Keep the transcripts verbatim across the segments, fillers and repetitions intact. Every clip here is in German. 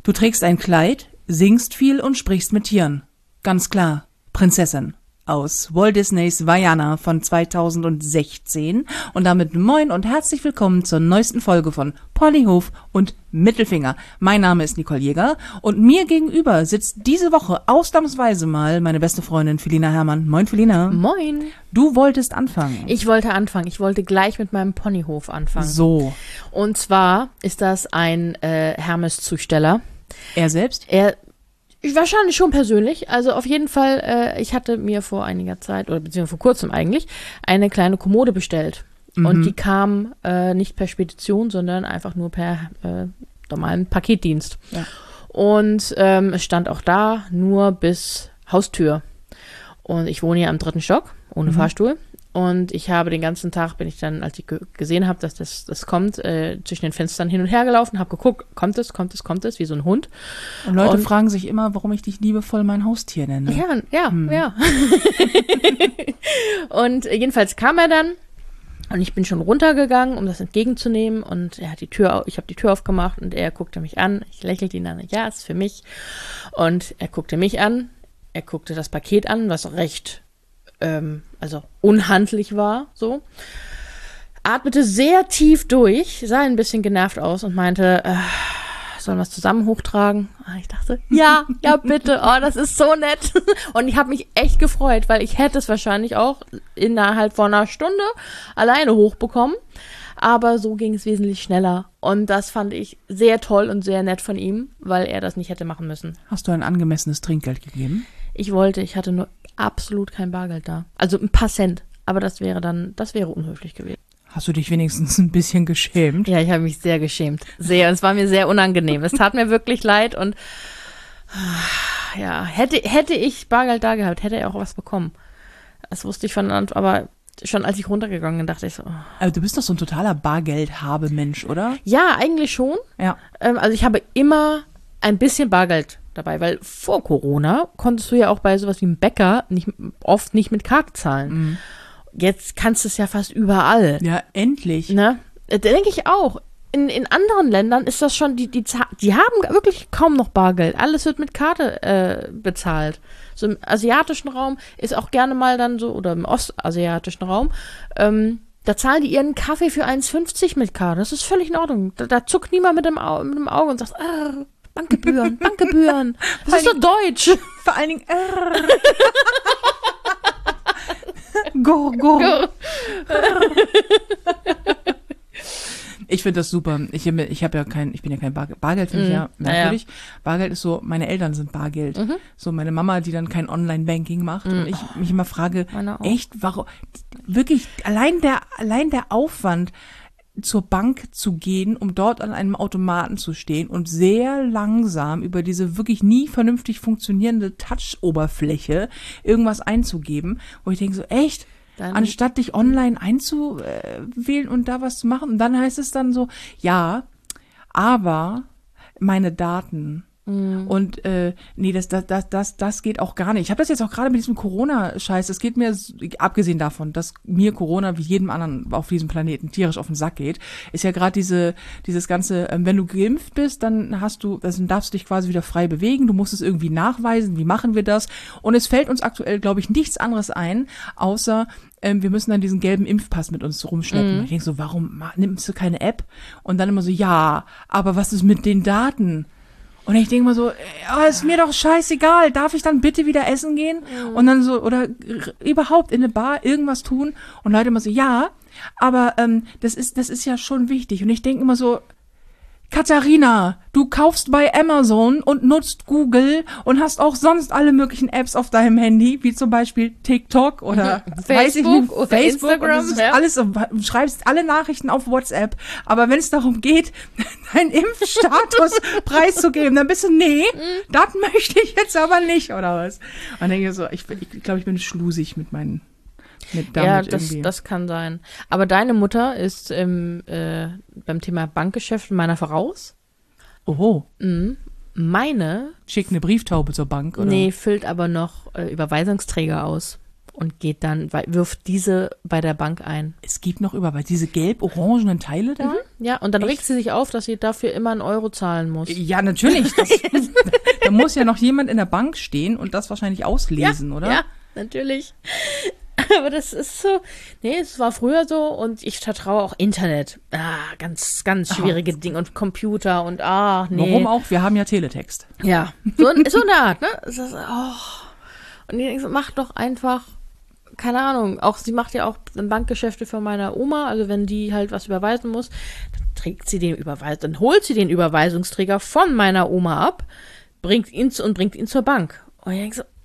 Du trägst ein Kleid, singst viel und sprichst mit Tieren. Ganz klar, Prinzessin. Aus Walt Disneys Vaiana von zweitausendsechzehn und damit moin und herzlich willkommen zur neuesten Folge von Ponyhof und Mittelfinger. Mein Name ist Nicole Jäger und mir gegenüber sitzt diese Woche ausnahmsweise mal meine beste Freundin Felina Herrmann. Moin Felina. Moin. Du wolltest anfangen. Ich wollte anfangen. Ich wollte gleich mit meinem Ponyhof anfangen. So. Und zwar ist das ein äh, Hermes-Zusteller. Er selbst? Er Wahrscheinlich schon persönlich. Also auf jeden Fall, äh, ich hatte mir vor einiger Zeit, oder beziehungsweise vor kurzem eigentlich, eine kleine Kommode bestellt. Mhm. Und die kam äh, nicht per Spedition, sondern einfach nur per äh, normalen Paketdienst. Ja. Und ähm, es stand auch da, nur bis Haustür. Und ich wohne hier am dritten Stock, ohne mhm. Fahrstuhl. Und ich habe den ganzen Tag, bin ich dann, als ich ge- gesehen habe, dass das, das kommt, äh, zwischen den Fenstern hin und her gelaufen, habe geguckt, kommt es, kommt es, kommt es, wie so ein Hund. Und Leute und, fragen sich immer, warum ich dich liebevoll mein Haustier nenne. Ja, ja, hm. ja. Und jedenfalls kam er dann und ich bin schon runtergegangen, um das entgegenzunehmen. Und er hat die Tür, ich habe die Tür aufgemacht und er guckte mich an. Ich lächelte ihn an, ja, ist für mich. Und er guckte mich an, er guckte das Paket an, was recht also unhandlich war, so. Atmete sehr tief durch, sah ein bisschen genervt aus und meinte, äh, sollen wir es zusammen hochtragen? Ich dachte, ja, ja bitte, oh, das ist so nett. Und ich habe mich echt gefreut, weil ich hätte es wahrscheinlich auch innerhalb von einer Stunde alleine hochbekommen. Aber so ging es wesentlich schneller. Und das fand ich sehr toll und sehr nett von ihm, weil er das nicht hätte machen müssen. Hast du ein angemessenes Trinkgeld gegeben? Ich wollte, ich hatte nur absolut kein Bargeld da. Also ein paar Cent. Aber das wäre dann, das wäre unhöflich gewesen. Hast du dich wenigstens ein bisschen geschämt? Ja, ich habe mich sehr geschämt. Sehr. Und es war mir sehr unangenehm. Es tat mir wirklich leid und ja, hätte, hätte ich Bargeld da gehabt, hätte er auch was bekommen. Das wusste ich von Anfang, aber schon als ich runtergegangen bin, dachte ich so. Oh. Aber du bist doch so ein totaler Bargeldhabe-Mensch, oder? Ja, eigentlich schon. Ja. Ähm, also ich habe immer ein bisschen Bargeld dabei, weil vor Corona konntest du ja auch bei sowas wie einem Bäcker nicht, oft nicht mit Karte zahlen. Mhm. Jetzt kannst du es ja fast überall. Ja, endlich. Ne? Da denke ich auch. In, in anderen Ländern ist das schon, die, die, die haben wirklich kaum noch Bargeld. Alles wird mit Karte äh, bezahlt. So im asiatischen Raum ist auch gerne mal dann so, oder im ostasiatischen Raum, ähm, da zahlen die ihren Kaffee für eins fünfzig mit Karte. Das ist völlig in Ordnung. Da, da zuckt niemand mit dem, Au- mit dem Auge und sagt, ah, Bankgebühren, Bankgebühren. Das ist doch Deutsch. Vor allen Dingen, äh. Go, go. go. Ich finde das super. Ich, ich habe ja kein, ich bin ja kein Bargeld. Bargeld finde ich mm, ja merkwürdig. Ja. Bargeld ist so, meine Eltern sind Bargeld. Mhm. So meine Mama, die dann kein Online-Banking macht. Mhm. Und ich mich immer frage, echt, warum, wirklich, allein der, allein der Aufwand, zur Bank zu gehen, um dort an einem Automaten zu stehen und sehr langsam über diese wirklich nie vernünftig funktionierende Touch-Oberfläche irgendwas einzugeben, wo ich denke so, echt? Dann anstatt dich online einzuwählen und da was zu machen. Und dann heißt es dann so, ja, aber meine Daten. Mm. Und äh, nee, das, das, das, das, das geht auch gar nicht. Ich habe das jetzt auch gerade mit diesem Corona-Scheiß, das geht mir, abgesehen davon, dass mir Corona wie jedem anderen auf diesem Planeten tierisch auf den Sack geht, ist ja gerade diese, dieses ganze, ähm, wenn du geimpft bist, dann hast du, also dann darfst du dich quasi wieder frei bewegen, du musst es irgendwie nachweisen, wie machen wir das? Und es fällt uns aktuell, glaube ich, nichts anderes ein, außer ähm, wir müssen dann diesen gelben Impfpass mit uns rumschleppen. Mm. Ich denke so, warum nimmst du keine App? Und dann immer so, ja, aber was ist mit den Daten? Und ich denke mal so, oh, ist mir doch scheißegal, darf ich dann bitte wieder essen gehen? Mhm. Und dann so, oder r- überhaupt in eine Bar irgendwas tun? Und Leute immer so, ja, aber ähm, das ist das ist ja schon wichtig. Und ich denke immer so, Katharina, du kaufst bei Amazon und nutzt Google und hast auch sonst alle möglichen Apps auf deinem Handy, wie zum Beispiel TikTok oder Facebook, weiß ich nicht, oder Facebook Instagram. Und Ja. alles, schreibst alle Nachrichten auf WhatsApp. Aber wenn es darum geht, deinen Impfstatus preiszugeben, dann bist du, nee, das möchte ich jetzt aber nicht, oder was? Und dann denke ich so, ich, ich glaube, ich bin schlusig mit meinen Mit damit ja, das, irgendwie. das kann sein. Aber deine Mutter ist im, äh, beim Thema Bankgeschäft meiner voraus. Oho. Mhm. Meine Schickt eine Brieftaube zur Bank, oder? Nee, füllt aber noch äh, Überweisungsträger aus. und geht dann, wirft diese bei der Bank ein. Es gibt noch Überweisung, diese gelb-orangenen Teile da? Mhm. Ja, und dann Echt? regt sie sich auf, dass sie dafür immer einen Euro zahlen muss. Ja, natürlich. Das, da muss ja noch jemand in der Bank stehen und das wahrscheinlich auslesen, ja, oder? Ja, natürlich. Aber das ist so, nee, es war früher so und ich vertraue auch Internet. Ah, ganz, ganz schwierige Dinge und Computer und ah, nee. Warum auch? Wir haben ja Teletext. Ja, so, so eine Art, ne? Es ist, oh. Und ich denke, so, mach doch einfach, keine Ahnung, auch sie macht ja auch Bankgeschäfte für meine Oma, also wenn die halt was überweisen muss, dann trägt sie den Überweis, dann holt sie den Überweisungsträger von meiner Oma ab, bringt ihn zu, und bringt ihn zur Bank. Und ich denke so,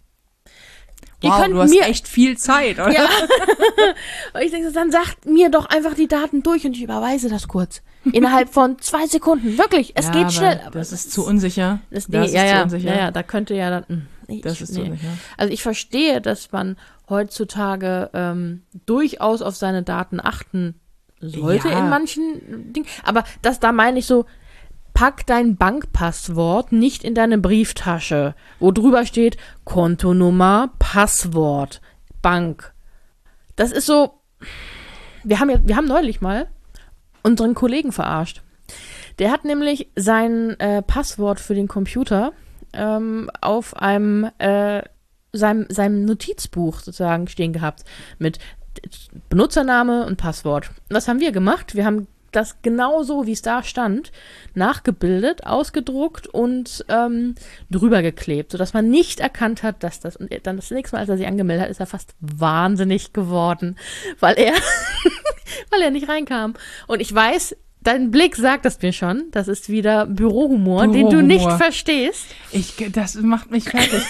Ihr wow, du hast mir echt viel Zeit, oder? Ja. Und ich denke, dann sagt mir doch einfach die Daten durch und ich überweise das kurz. Innerhalb von zwei Sekunden. Wirklich, es ja, geht aber schnell. Aber das, das ist zu unsicher. Das, das nee, ja, ist ja, zu unsicher. Ja, ja, da könnte ja dann. Ich, das ist nee. zu unsicher. Also ich verstehe, dass man heutzutage ähm, durchaus auf seine Daten achten sollte ja. in manchen Dingen. Aber das, da meine ich so, pack dein Bankpasswort nicht in deine Brieftasche, wo drüber steht Kontonummer, Passwort, Bank. Das ist so, wir haben ja, wir haben neulich mal unseren Kollegen verarscht. Der hat nämlich sein äh, Passwort für den Computer ähm, auf einem äh, seinem, seinem Notizbuch sozusagen stehen gehabt mit Benutzername und Passwort. Und was haben wir gemacht? Wir haben das genauso, wie es da stand, nachgebildet, ausgedruckt und ähm, drüber geklebt, sodass man nicht erkannt hat, dass das, und dann das nächste Mal, als er sich angemeldet hat, ist er fast wahnsinnig geworden, weil er, weil er nicht reinkam. Und ich weiß, dein Blick sagt es mir schon, das ist wieder Bürohumor, Bürohumor, den du nicht verstehst. Ich, das macht mich fertig.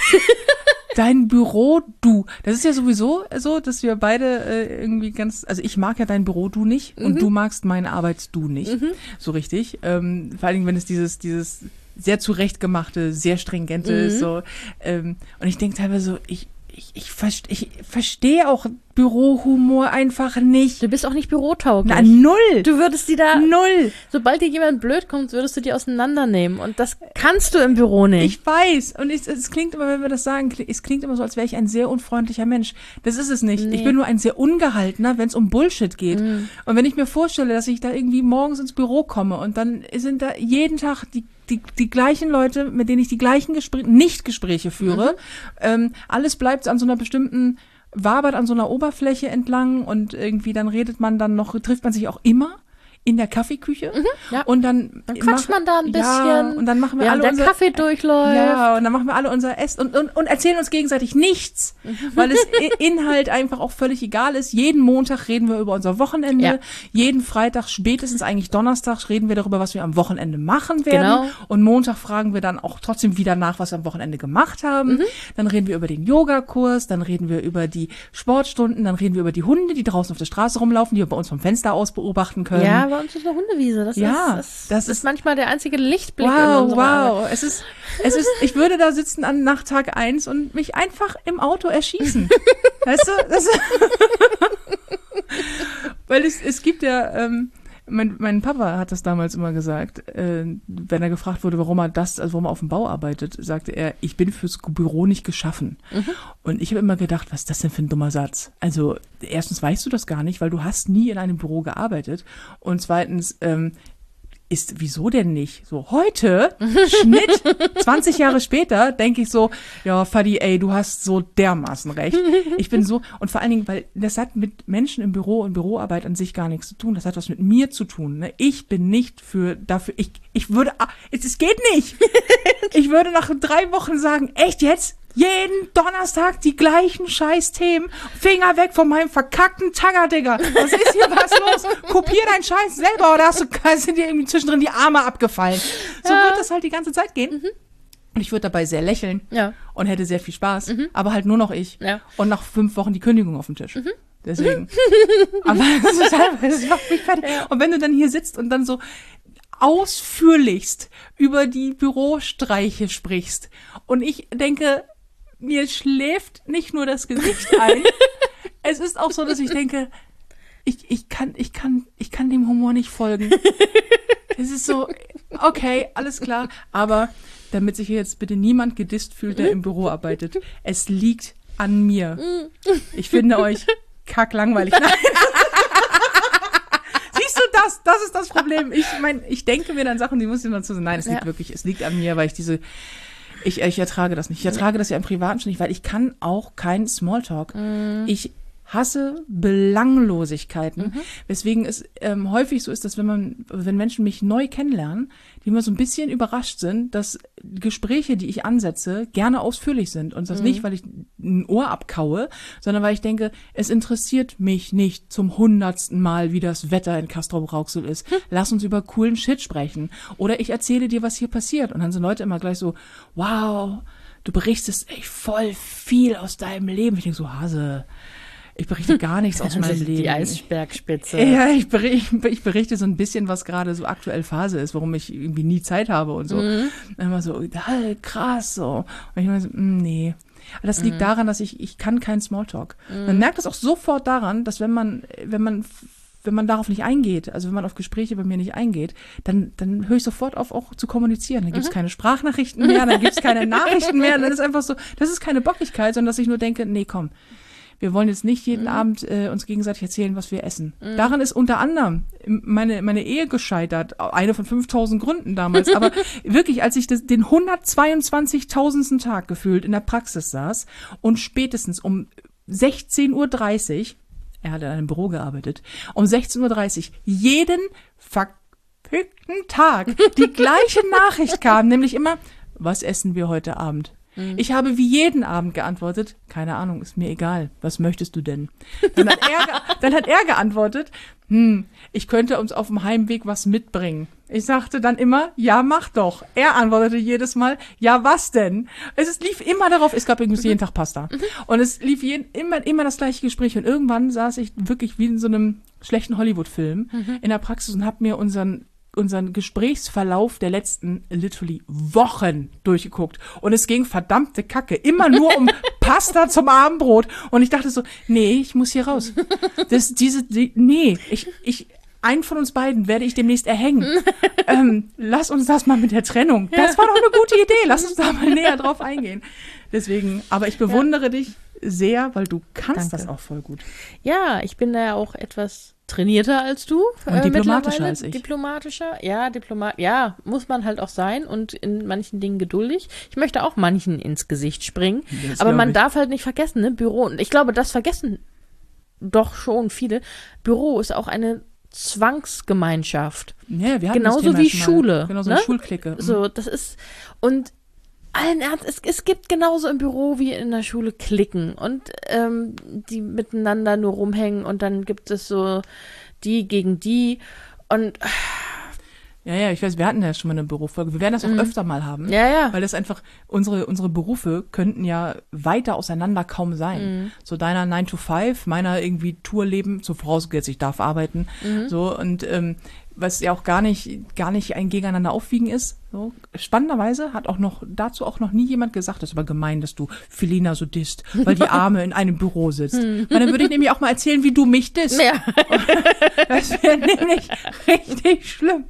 Dein Büro, du. Das ist ja sowieso so, dass wir beide äh, irgendwie ganz, also ich mag ja dein Büro, du nicht, mhm. und du magst meine Arbeit, du nicht, mhm. so richtig. Ähm, vor allen Dingen, wenn es dieses, dieses sehr zurechtgemachte, sehr stringente mhm. ist, so. Ähm, und ich denke teilweise so, ich, ich, ich, verste, ich verstehe auch Bürohumor einfach nicht. Du bist auch nicht bürotauglich. Na, null. Du würdest die da, null. Sobald dir jemand blöd kommt, würdest du die auseinandernehmen. Und das kannst du im Büro nicht. Ich weiß. Und ich, es klingt immer, wenn wir das sagen, es klingt immer so, als wäre ich ein sehr unfreundlicher Mensch. Das ist es nicht. Nee. Ich bin nur ein sehr ungehaltener, wenn es um Bullshit geht. Mm. Und wenn ich mir vorstelle, dass ich da irgendwie morgens ins Büro komme und dann sind da jeden Tag die Die, die gleichen Leute, mit denen ich die gleichen Gespr- Nicht-Gespräche führe. Mhm. Ähm, alles bleibt an so einer bestimmten, wabert an so einer Oberfläche entlang und irgendwie dann redet man dann noch, trifft man sich auch immer in der Kaffeeküche. Mhm, ja. Und dann, dann quatscht man da ein bisschen. Ja, und dann machen wir ja, alle der unser, Kaffee durchläuft. Ja, und dann machen wir alle unser Essen und, und, und erzählen uns gegenseitig nichts, mhm. weil es Inhalt einfach auch völlig egal ist. Jeden Montag reden wir über unser Wochenende. Ja. Jeden Freitag, spätestens eigentlich Donnerstag, reden wir darüber, was wir am Wochenende machen werden. Genau. Und Montag fragen wir dann auch trotzdem wieder nach, was wir am Wochenende gemacht haben. Mhm. Dann reden wir über den Yogakurs, dann reden wir über die Sportstunden, dann reden wir über die Hunde, die draußen auf der Straße rumlaufen, die wir bei uns vom Fenster aus beobachten können. Ja, bei uns ist eine Hundewiese. Das ja, ist, das, das ist, ist manchmal der einzige Lichtblick wow, in unserer wow. Arbeit. Es ist, es ist, ich würde da sitzen an nach Tag eins und mich einfach im Auto erschießen. Weißt du? Das weil es, es gibt ja, ähm, mein, mein Papa hat das damals immer gesagt, äh, wenn er gefragt wurde, warum er das, also warum er auf dem Bau arbeitet, sagte er, ich bin fürs Büro nicht geschaffen. Mhm. Und ich habe immer gedacht, was ist das denn für ein dummer Satz? Also erstens weißt du das gar nicht, weil du hast nie in einem Büro gearbeitet. Und zweitens, ähm, ist, wieso denn nicht? So, heute, Schnitt, zwanzig Jahre später, denke ich so, ja, Fadi, ey, du hast so dermaßen recht. Ich bin so, und vor allen Dingen, weil das hat mit Menschen im Büro und Büroarbeit an sich gar nichts zu tun. Das hat was mit mir zu tun. Ne? Ich bin nicht für, dafür, ich, ich würde, es, es geht nicht. Ich würde nach drei Wochen sagen, echt jetzt? Jeden Donnerstag die gleichen scheiß Themen. Finger weg von meinem verkackten Tagger, Digga. Was ist hier was los? Kopier deinen Scheiß selber oder hast du, sind dir irgendwie zwischendrin die Arme abgefallen? So ja. wird das halt die ganze Zeit gehen. Mhm. Und ich würde dabei sehr lächeln ja. und hätte sehr viel Spaß. Mhm. Aber halt nur noch ich. Ja. Und nach fünf Wochen die Kündigung auf dem Tisch. Mhm. Deswegen. Aber das ist halt, das macht mich fertig. Ja. Und wenn du dann hier sitzt und dann so ausführlichst über die Bürostreiche sprichst und ich denke, mir schläft nicht nur das Gesicht ein. Es ist auch so, dass ich denke, ich, ich kann, ich kann, ich kann dem Humor nicht folgen. Es ist so, okay, alles klar. Aber damit sich hier jetzt bitte niemand gedisst fühlt, der im Büro arbeitet, es liegt an mir. Ich finde euch kacklangweilig. Nein. Siehst du das? Das ist das Problem. Ich meine, ich denke mir dann Sachen, die muss ich dann zu sagen. Nein, es liegt ja. wirklich, es liegt an mir, weil ich diese, ich, ich ertrage das nicht. Ich ertrage das ja im Privaten schon nicht, weil ich kann auch keinen Smalltalk. Mm. Ich hasse Belanglosigkeiten, mhm. weswegen es ähm, häufig so ist, dass wenn man, wenn Menschen mich neu kennenlernen, die immer so ein bisschen überrascht sind, dass Gespräche, die ich ansetze, gerne ausführlich sind und das mhm. nicht, weil ich ein Ohr abkaue, sondern weil ich denke, es interessiert mich nicht zum hundertsten Mal, wie das Wetter in Castrop-Rauxel ist. Hm. Lass uns über coolen Shit sprechen. Oder ich erzähle dir, was hier passiert. Und dann sind Leute immer gleich so, wow, du berichtest echt voll viel aus deinem Leben. Ich denke so, Hase, ich berichte gar nichts aus meinem Leben. Die Eisbergspitze. Ja, ich berichte, ich berichte so ein bisschen, was gerade so aktuell Phase ist, warum ich irgendwie nie Zeit habe und so. Mhm. Und immer so, krass, so. Und ich meine so, nee. Aber das liegt mhm. daran, dass ich, ich kann keinen Smalltalk. Mhm. Man merkt es auch sofort daran, dass wenn man, wenn man, wenn man darauf nicht eingeht, also wenn man auf Gespräche bei mir nicht eingeht, dann, dann höre ich sofort auf, auch zu kommunizieren. Dann gibt's mhm. keine Sprachnachrichten mehr, dann gibt's keine Nachrichten mehr. Dann ist einfach so, das ist keine Bockigkeit, sondern dass ich nur denke, nee, komm. Wir wollen jetzt nicht jeden mhm. Abend äh, uns gegenseitig erzählen, was wir essen. Mhm. Daran ist unter anderem meine meine Ehe gescheitert. Eine von fünftausend Gründen damals. Aber wirklich, als ich das, den hundertzweiundzwanzigtausendsten Tag gefühlt in der Praxis saß und spätestens um sechzehn Uhr dreißig, er hat in einem Büro gearbeitet, um sechzehn Uhr dreißig jeden verfickten Tag die gleiche Nachricht kam, nämlich immer, was essen wir heute Abend? Ich habe wie jeden Abend geantwortet, keine Ahnung, ist mir egal, was möchtest du denn? Dann hat er, dann hat er geantwortet, hm, ich könnte uns auf dem Heimweg was mitbringen. Ich sagte dann immer, ja, mach doch. Er antwortete jedes Mal, ja, was denn? Es ist, lief immer darauf, es gab übrigens jeden Tag Pasta. Und es lief jeden, immer, immer das gleiche Gespräch. Und irgendwann saß ich wirklich wie in so einem schlechten Hollywood-Film mhm. in der Praxis und habe mir unseren unseren Gesprächsverlauf der letzten literally Wochen durchgeguckt. Und es ging verdammte Kacke. Immer nur um Pasta zum Abendbrot. Und ich dachte so, nee, ich muss hier raus. Das, diese, die, nee, ich, ich, einen von uns beiden werde ich demnächst erhängen. ähm, lass uns das mal mit der Trennung. Das war doch eine gute Idee. Lass uns da mal näher drauf eingehen. Deswegen, aber ich bewundere ja. dich sehr, weil du kannst Danke. Das auch voll gut. Ja, ich bin da ja auch etwas trainierter als du. Und äh, diplomatischer als ich. Diplomatischer, ja, Diplomat, ja, muss man halt auch sein und in manchen Dingen geduldig. Ich möchte auch manchen ins Gesicht springen, das aber man ich. darf halt nicht vergessen, ne, Büro, und ich glaube, das vergessen doch schon viele, Büro ist auch eine Zwangsgemeinschaft. Ja, wir hatten genauso das Thema wie schon mal. Schule. Genauso ne? wie Schulklicke. Mhm. So, das ist, und allen Ernst, es, es gibt genauso im Büro wie in der Schule Klicken und ähm, die miteinander nur rumhängen und dann gibt es so die gegen die und ja, ja, ich weiß, wir hatten ja schon mal eine Bürofolge. Wir werden das auch mhm. öfter mal haben. Ja, ja. Weil das einfach, unsere unsere Berufe könnten ja weiter auseinander kaum sein. Mhm. So deiner nine to five, meiner irgendwie Tourleben, so vorausgesetzt, ich darf arbeiten. Mhm. So, und ähm, was ja auch gar nicht, gar nicht ein Gegeneinander aufwiegen ist. So. Spannenderweise hat auch noch, dazu auch noch nie jemand gesagt, das ist aber gemein, dass du Felina so disst, weil die Arme in einem Büro sitzt. Weil dann würde ich nämlich auch mal erzählen, wie du mich disst. Ja. Das wäre nämlich richtig schlimm.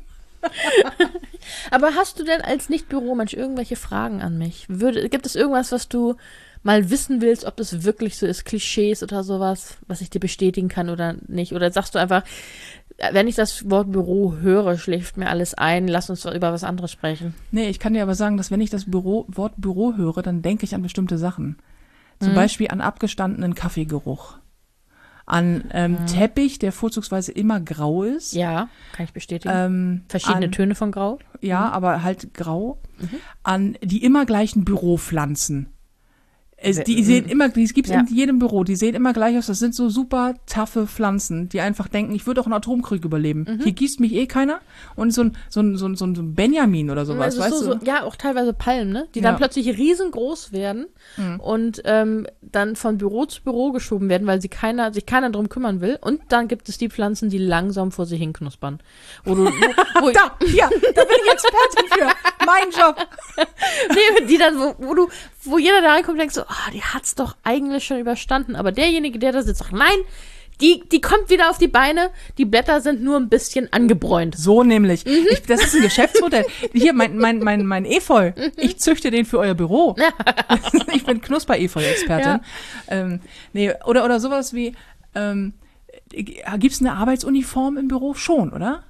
Aber hast du denn als Nicht-Büromensch irgendwelche Fragen an mich? Würde, gibt es irgendwas, was du mal wissen willst, ob das wirklich so ist, Klischees oder sowas, was ich dir bestätigen kann oder nicht? Oder sagst du einfach, wenn ich das Wort Büro höre, schläft mir alles ein, lass uns über was anderes sprechen. Nee, ich kann dir aber sagen, dass wenn ich das Büro, Wort Büro höre, dann denke ich an bestimmte Sachen. Zum mhm. Beispiel an abgestandenen Kaffeegeruch. An ähm, mhm. Teppich, der vorzugsweise immer grau ist. Ja, kann ich bestätigen. Ähm, Verschiedene an, Töne von grau. Ja, mhm. aber halt grau. Mhm. An die immer gleichen Büropflanzen. Es, die sehen immer, die gibt's ja. in jedem Büro, die sehen immer gleich aus. Das sind so super taffe Pflanzen, die einfach denken, ich würde auch einen Atomkrieg überleben. Mhm. Hier gießt mich eh keiner. Und so ein, so ein, so ein, so ein Benjamin oder sowas, also weißt so, du? So, ja, auch teilweise Palmen, ne? Die ja. dann plötzlich riesengroß werden mhm. und ähm, dann von Büro zu Büro geschoben werden, weil sie keiner, sich keiner drum kümmern will. Und dann gibt es die Pflanzen, die langsam vor sich hin knuspern. Wo du, wo, wo da, ja, da bin ich Expertin für. Mein Job. Nee, die dann, wo, wo du, wo jeder da reinkommt und denkt so, ah, die hat's doch eigentlich schon überstanden. Aber derjenige, der da sitzt, sagt, nein, Die, die kommt wieder auf die Beine, die Blätter sind nur ein bisschen angebräunt. So nämlich. Mhm. Ich, das ist ein Geschäftsmodell. Hier, mein, mein, mein, mein Efeu. Mhm. Ich züchte den für euer Büro. Ja. Ich bin Knusper-Efeu-Expertin. Ja. Ähm, nee, oder, oder sowas wie, ähm, gibt's eine Arbeitsuniform im Büro? Schon, oder?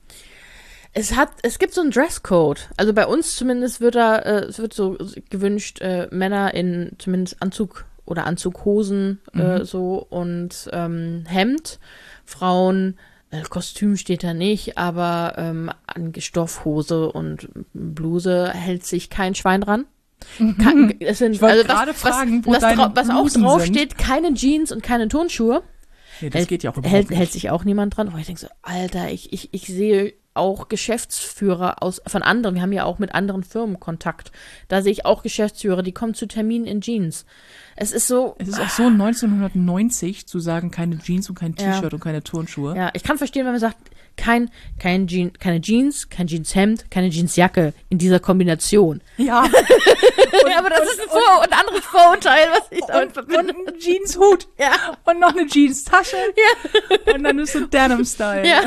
Es hat, es gibt so einen Dresscode. Also bei uns zumindest wird da, äh, es wird so gewünscht, äh, Männer in zumindest Anzug oder Anzughosen mhm. äh, so und ähm, Hemd. Frauen, äh, Kostüm steht da nicht, aber ähm, an Stoffhose und Bluse hält sich kein Schwein dran. Mhm. Kann, es sind, ich wollte also gerade was, fragen, wo was, deine was, was auch Blusen drauf sind. steht, keine Jeans und keine Turnschuhe. Nee, das hält, geht ja auch überhaupt hält, nicht. hält sich auch niemand dran. Aber ich denke so, Alter, ich, ich, ich sehe auch Geschäftsführer aus von anderen. Wir haben ja auch mit anderen Firmen Kontakt. Da sehe ich auch Geschäftsführer, die kommen zu Terminen in Jeans. Es ist so. Es ist auch so neunzehnhundertneunzig zu sagen, keine Jeans und kein T-Shirt Ja. und keine Turnschuhe. Ja, ich kann verstehen, wenn man sagt, kein, kein Jean, keine Jeans, kein Jeanshemd, keine Jeansjacke in dieser Kombination. Ja. Und, aber das und, ist ein, Vor- und, ein anderes Vorurteil, was ich damit und, verbinde. und ein Jeanshut. Ja. Und noch eine Jeans-Tasche. Ja. Und dann ist so Denim-Style. Ja.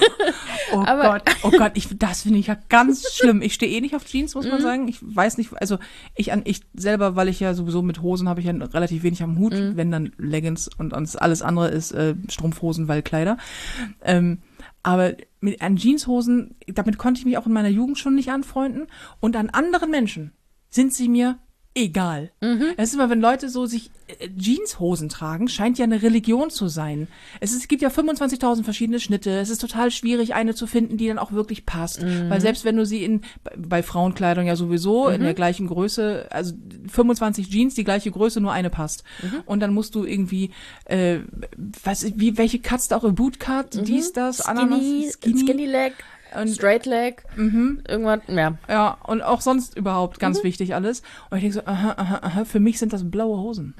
Oh Aber- Gott, oh Gott, ich, das finde ich ja ganz schlimm. Ich stehe eh nicht auf Jeans, muss man sagen. Ich weiß nicht, also ich an ich selber, weil ich ja sowieso mit Hosen habe ich ja relativ wenig am Hut, Mhm. wenn dann Leggings und ans- alles andere ist äh, Strumpfhosen, weil Kleider. Ähm, aber mit an Jeanshosen, damit konnte ich mich auch in meiner Jugend schon nicht anfreunden. Und an anderen Menschen sind sie mir egal. Mhm. Es ist immer, wenn Leute so sich äh, Jeanshosen tragen, scheint ja eine Religion zu sein. Es, ist, es gibt ja fünfundzwanzigtausend verschiedene Schnitte. Es ist total schwierig, eine zu finden, die dann auch wirklich passt. Mhm. Weil selbst wenn du sie in, bei, bei Frauenkleidung ja sowieso Mhm. in der gleichen Größe, also fünfundzwanzig Jeans, die gleiche Größe, nur eine passt. Mhm. Und dann musst du irgendwie, äh, was, wie, welche Cuts da auch im Bootcut, Mhm. dies, das, Skinny, Ananas, Skinny, Skinny Leg, Und- Straight Leg, Mhm. irgendwas, ja. Ja, und auch sonst überhaupt ganz Mhm. wichtig alles. Und ich denke so, aha, aha, aha, für mich sind das blaue Hosen.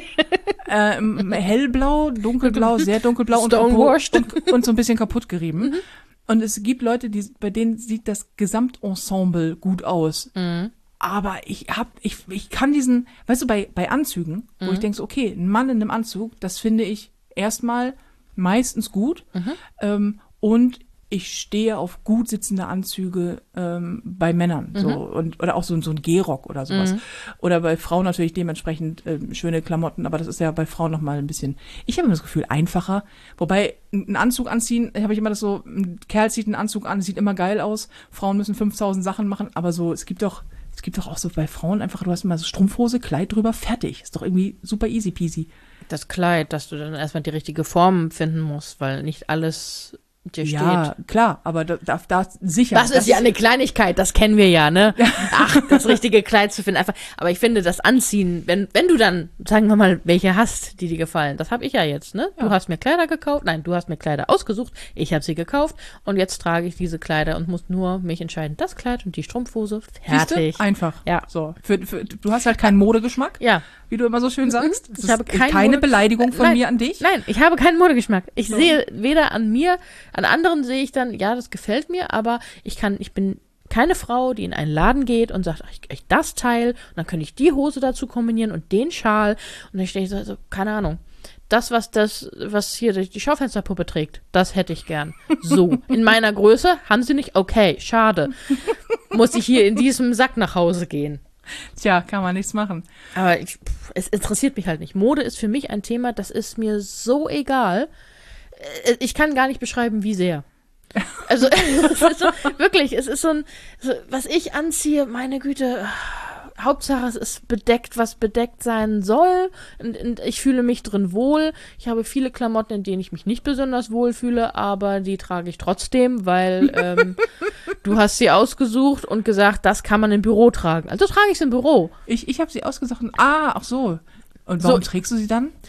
äh, m- hellblau, dunkelblau, sehr dunkelblau und, Stonewashed. kaputt, und, und so ein bisschen kaputt gerieben. Mhm. Und es gibt Leute, die, bei denen sieht das Gesamtensemble gut aus. Mhm. Aber ich hab, ich, ich kann diesen, weißt du, bei, bei Anzügen, wo Mhm. ich denke so, okay, ein Mann in einem Anzug, das finde ich erstmal meistens gut. Mhm. Ähm, und ich stehe auf gut sitzende Anzüge ähm, bei Männern. So, und, oder auch so, so ein Gehrock oder sowas. Mhm. Oder bei Frauen natürlich dementsprechend ähm, schöne Klamotten, aber das ist ja bei Frauen nochmal ein bisschen, ich habe immer das Gefühl, einfacher. Wobei, einen Anzug anziehen, habe ich immer das so, ein Kerl zieht einen Anzug an, sieht immer geil aus. Frauen müssen fünftausend Sachen machen, aber so, es gibt doch, es gibt doch auch so bei Frauen einfach, du hast immer so Strumpfhose, Kleid drüber, fertig. Ist doch irgendwie super easy peasy. Das Kleid, dass du dann erstmal die richtige Form finden musst, weil nicht alles dir Ja, steht. klar, aber da, da, da sicher. Das ist ja eine Kleinigkeit, das kennen wir ja, ne? Ach, das richtige Kleid zu finden, einfach. Aber ich finde, das Anziehen, wenn, wenn du dann, sagen wir mal, welche hast, die dir gefallen, das habe ich ja jetzt, ne? Du Ja. hast mir Kleider gekauft, nein, du hast mir Kleider ausgesucht, ich habe sie gekauft und jetzt trage ich diese Kleider und muss nur mich entscheiden, das Kleid und die Strumpfhose, fertig. Siehste? Einfach. Ja. So. Für, für, du hast halt keinen Modegeschmack, Ja. wie du immer so schön sagst. Das Ich habe ist keinen keine Mode- Beleidigung von Nein, mir an dich. Nein, ich habe keinen Modegeschmack. Ich So. sehe weder an mir, an anderen sehe ich dann, ja, das gefällt mir, aber ich kann, ich bin keine Frau, die in einen Laden geht und sagt, ach, ich, ich das Teil, und dann könnte ich die Hose dazu kombinieren und den Schal. Und dann stehe ich so, so, keine Ahnung. Das, was das, was hier die die Schaufensterpuppe trägt, das hätte ich gern. So. In meiner Größe haben sie nicht, okay, schade. Muss ich hier in diesem Sack nach Hause gehen. Tja, kann man nichts machen. Aber ich, pff, es interessiert mich halt nicht. Mode ist für mich ein Thema, das ist mir so egal. Äh, Ich kann gar nicht beschreiben, wie sehr. Also, es ist so, wirklich, es ist so ein, so, was ich anziehe, meine Güte, Hauptsache es ist bedeckt, was bedeckt sein soll. Und, und ich fühle mich drin wohl. Ich habe viele Klamotten, in denen ich mich nicht besonders wohl fühle, aber die trage ich trotzdem, weil ähm, du hast sie ausgesucht und gesagt, das kann man im Büro tragen. Also trage ich es im Büro. Ich, ich habe sie ausgesucht und, ah, ach so. Und warum So. trägst du sie dann?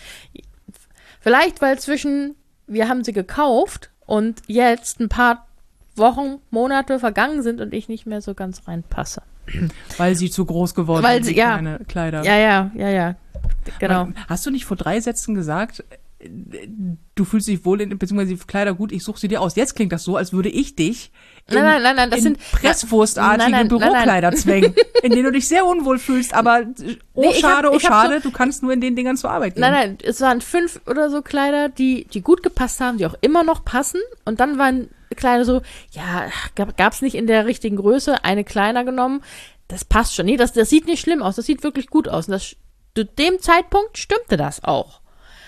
Vielleicht, weil zwischen, wir haben sie gekauft und jetzt ein paar Wochen, Monate vergangen sind und ich nicht mehr so ganz reinpasse. Weil sie zu groß geworden Weil sind, sie- die ja. kleine Kleider. Ja, ja, ja, ja. Genau. Man, hast du nicht vor drei Sätzen gesagt, du fühlst dich wohl in, beziehungsweise die Kleider gut, ich suche sie dir aus. Jetzt klingt das so, als würde ich dich in, nein, nein, nein, nein, das in sind presswurstartige nein, nein, Bürokleider nein, nein. zwängen, in denen du dich sehr unwohl fühlst, aber oh Nee, ich schade, hab- oh ich hab schade, so- du kannst nur in den Dingern zur Arbeit gehen. Nein, nein, es waren fünf oder so Kleider, die, die gut gepasst haben, die auch immer noch passen. Und dann waren Kleider so, ja, gab, gab's nicht in der richtigen Größe, eine kleiner genommen. Das passt schon. Nee, das, das sieht nicht schlimm aus, das sieht wirklich gut aus. Und das, zu dem Zeitpunkt stimmte das auch.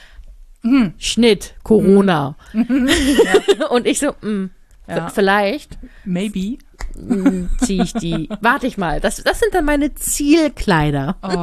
Mhm. Schnitt, Corona. Mhm. Und ich so, mh, Ja. v- vielleicht Maybe. ziehe ich die, warte ich mal. Das, das sind dann meine Zielkleider. Oh.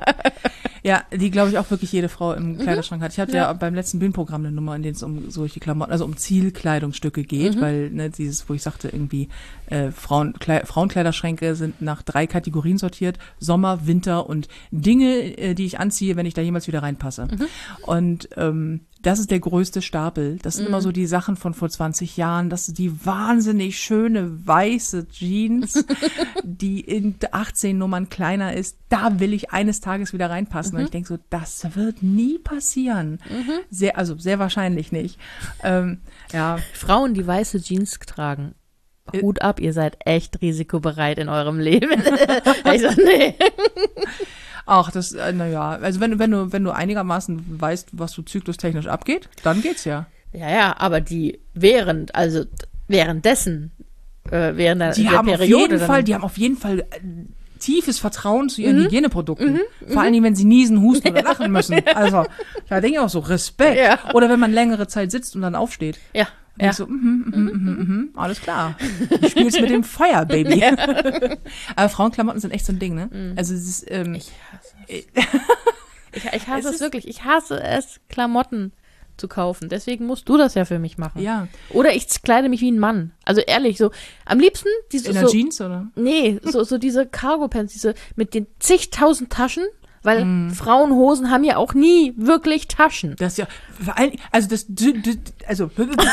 Ja, die glaube ich auch wirklich jede Frau im Kleiderschrank hat. Ich hatte ja. ja beim letzten Bühnenprogramm eine Nummer, in der es um solche Klamotten, also um Zielkleidungsstücke geht, mhm. weil ne, dieses, wo ich sagte, irgendwie äh, Frauen, Kle- Frauenkleiderschränke sind nach drei Kategorien sortiert: Sommer, Winter und Dinge, äh, die ich anziehe, wenn ich da jemals wieder reinpasse. Mhm. Und ähm, das ist der größte Stapel. Das sind mhm. immer so die Sachen von vor zwanzig Jahren. Das ist die wahnsinnig schöne weiße Jeans, die in achtzehn Nummern kleiner ist. Da will ich eines Tages wieder reinpassen. Mhm. Und ich denke so, das wird nie passieren. Mhm. Sehr, also sehr wahrscheinlich nicht. Ähm, ja. Frauen, die weiße Jeans tragen, Hut ab, ihr seid echt risikobereit in eurem Leben. Ich so, nee. Ach, das, äh, naja, also wenn, wenn du, wenn du einigermaßen weißt, was so zyklustechnisch abgeht, dann geht's ja. Ja, ja, aber die während, also währenddessen, äh, während der, die der haben Periode. Auf jeden dann, Fall, die haben auf jeden Fall äh, tiefes Vertrauen zu ihren Mhm. Hygieneprodukten. Mhm. Vor allen Dingen, wenn sie niesen, husten oder lachen müssen. Also, da denke ich auch so, Respekt. Ja. Oder wenn man längere Zeit sitzt und dann aufsteht. Ja. Und Ja. ich so, mhm, mhm, mhm, mhm, mhm, alles klar. Du spielst mit dem Feuer, Baby. Ja. Aber Frauenklamotten sind echt so ein Ding, ne? Mhm. Also, es ist, ähm, Ich hasse es. ich, ich hasse Es es, ist- wirklich. Ich hasse es, Klamotten zu kaufen. Deswegen musst du das ja für mich machen. ja, Oder ich kleide mich wie ein Mann. Also ehrlich, so am liebsten diese in der so, Jeans, oder? nee, so, so diese Cargo-Pants, diese mit den zigtausend Taschen, weil Mhm. Frauenhosen haben ja auch nie wirklich Taschen. Das ist ja, vor allen, also das, d- d- also,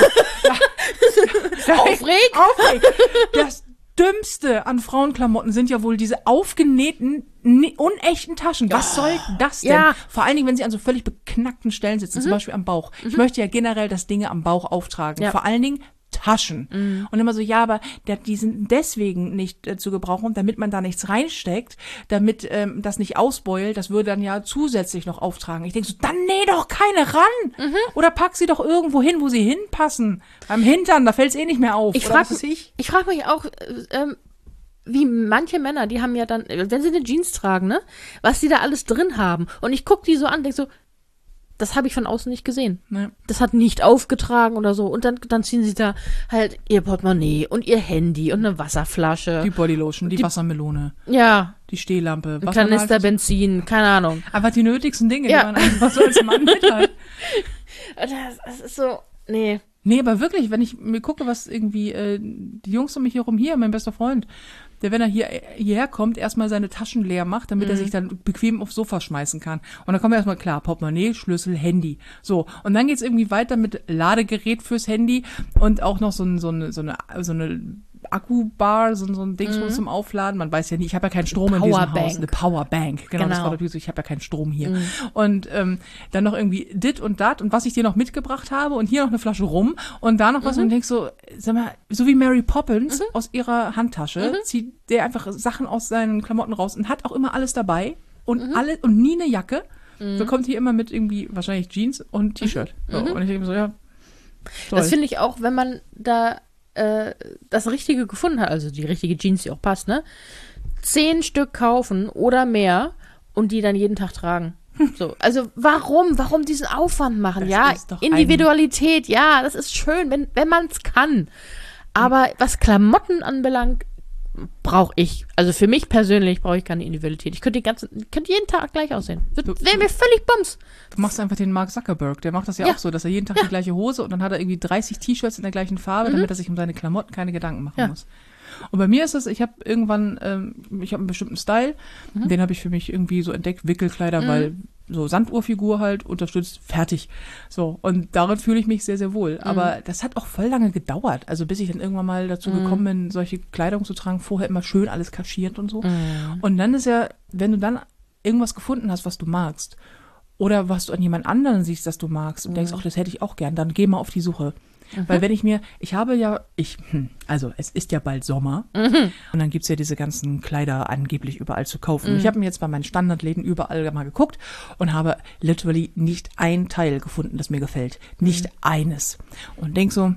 Aufregend? Aufregend. Das Dümmste an Frauenklamotten sind ja wohl diese aufgenähten, ni- unechten Taschen. Was soll das denn? Ja. Vor allen Dingen, wenn sie an so völlig beknackten Stellen sitzen, zum Beispiel am Bauch. Ich möchte ja generell, dass Dinge am Bauch auftragen. Ja. Vor allen Dingen Taschen. Und immer so, ja, aber der, die sind deswegen nicht äh, zu gebrauchen, damit man da nichts reinsteckt, damit ähm, das nicht ausbeult, das würde dann ja zusätzlich noch auftragen. Ich denke so, dann näh doch keine ran. Oder pack sie doch irgendwo hin, wo sie hinpassen. Beim Hintern, da fällt es eh nicht mehr auf. Ich Oder frage was weiß ich. ich frag mich auch, äh, ähm, wie manche Männer, die haben ja dann, äh, wenn sie eine Jeans tragen, ne, was die da alles drin haben. Und ich gucke die so an, denke so, das habe ich von außen nicht gesehen. Ne. Das hat nicht aufgetragen oder so. Und dann, dann ziehen sie da halt ihr Portemonnaie und ihr Handy und eine Wasserflasche. Die Bodylotion, die, Die- Wassermelone, ja, die Stehlampe. ein was man Kanister halt so- Benzin, keine Ahnung. Aber die nötigsten Dinge, Ja. die man einfach so als Mann mit hat. Das, das ist so, nee. Nee, aber wirklich, wenn ich mir gucke, was irgendwie äh, die Jungs um mich herum hier, mein bester Freund, der, wenn er hier hierher kommt, erstmal seine Taschen leer macht, damit er sich dann bequem aufs Sofa schmeißen kann. Und dann kommt er erstmal klar, Portemonnaie, Schlüssel, Handy. So, und dann geht's irgendwie weiter mit Ladegerät fürs Handy und auch noch so, ein, so eine, so eine, so eine Akkubar, so, so ein Ding Mhm. zum Aufladen. Man weiß ja nie, ich habe ja keinen Strom in diesem Powerbank. Haus. Eine Powerbank. Genau, das Genau. war natürlich so, ich habe ja keinen Strom hier. Mhm. Und ähm, dann noch irgendwie dit und dat und was ich dir noch mitgebracht habe und hier noch eine Flasche rum und da noch was und denkst so, sag mal, so wie Mary Poppins aus ihrer Handtasche zieht der einfach Sachen aus seinen Klamotten raus und hat auch immer alles dabei und alle und nie eine Jacke. So kommt hier immer mit irgendwie wahrscheinlich Jeans und T-Shirt. So, und ich denke mir so, ja, toll. Das finde ich auch, wenn man da äh, das Richtige gefunden hat, also die richtige Jeans, die auch passt, ne? Zehn Stück kaufen oder mehr und die dann jeden Tag tragen. So, also warum? Warum diesen Aufwand machen? Das ja, ist doch Individualität, ja, das ist schön, wenn, wenn man es kann. Aber was Klamotten anbelangt, brauche ich, also für mich persönlich brauche ich keine Individualität. Ich könnte die ganzen, könnte jeden Tag gleich aussehen. Wäre mir völlig bums. Du machst einfach den Mark Zuckerberg, der macht das ja, Ja. auch so, dass er jeden Tag die gleiche Hose und dann hat er irgendwie dreißig T-Shirts in der gleichen Farbe, damit er sich um seine Klamotten keine Gedanken machen Ja. muss. Und bei mir ist es, ich habe irgendwann, ähm, ich habe einen bestimmten Style, den habe ich für mich irgendwie so entdeckt, Wickelkleider, weil so Sanduhrfigur halt unterstützt, fertig. So, und darin fühle ich mich sehr, sehr wohl. Aber das hat auch voll lange gedauert, also bis ich dann irgendwann mal dazu gekommen bin, solche Kleidung zu tragen, vorher immer schön alles kaschiert und so. Und dann ist ja, wenn du dann irgendwas gefunden hast, was du magst, oder was du an jemand anderen siehst, das du magst und Mhm. denkst, ach, das hätte ich auch gern, dann geh mal auf die Suche. Mhm. Weil wenn ich mir, ich habe ja, ich, hm, also es ist ja bald Sommer Mhm. und dann gibt's ja diese ganzen Kleider angeblich überall zu kaufen. Mhm. Ich habe mir jetzt bei meinen Standardläden überall mal geguckt und habe literally nicht ein Teil gefunden, das mir gefällt. Nicht Mhm. eines. Und denk so,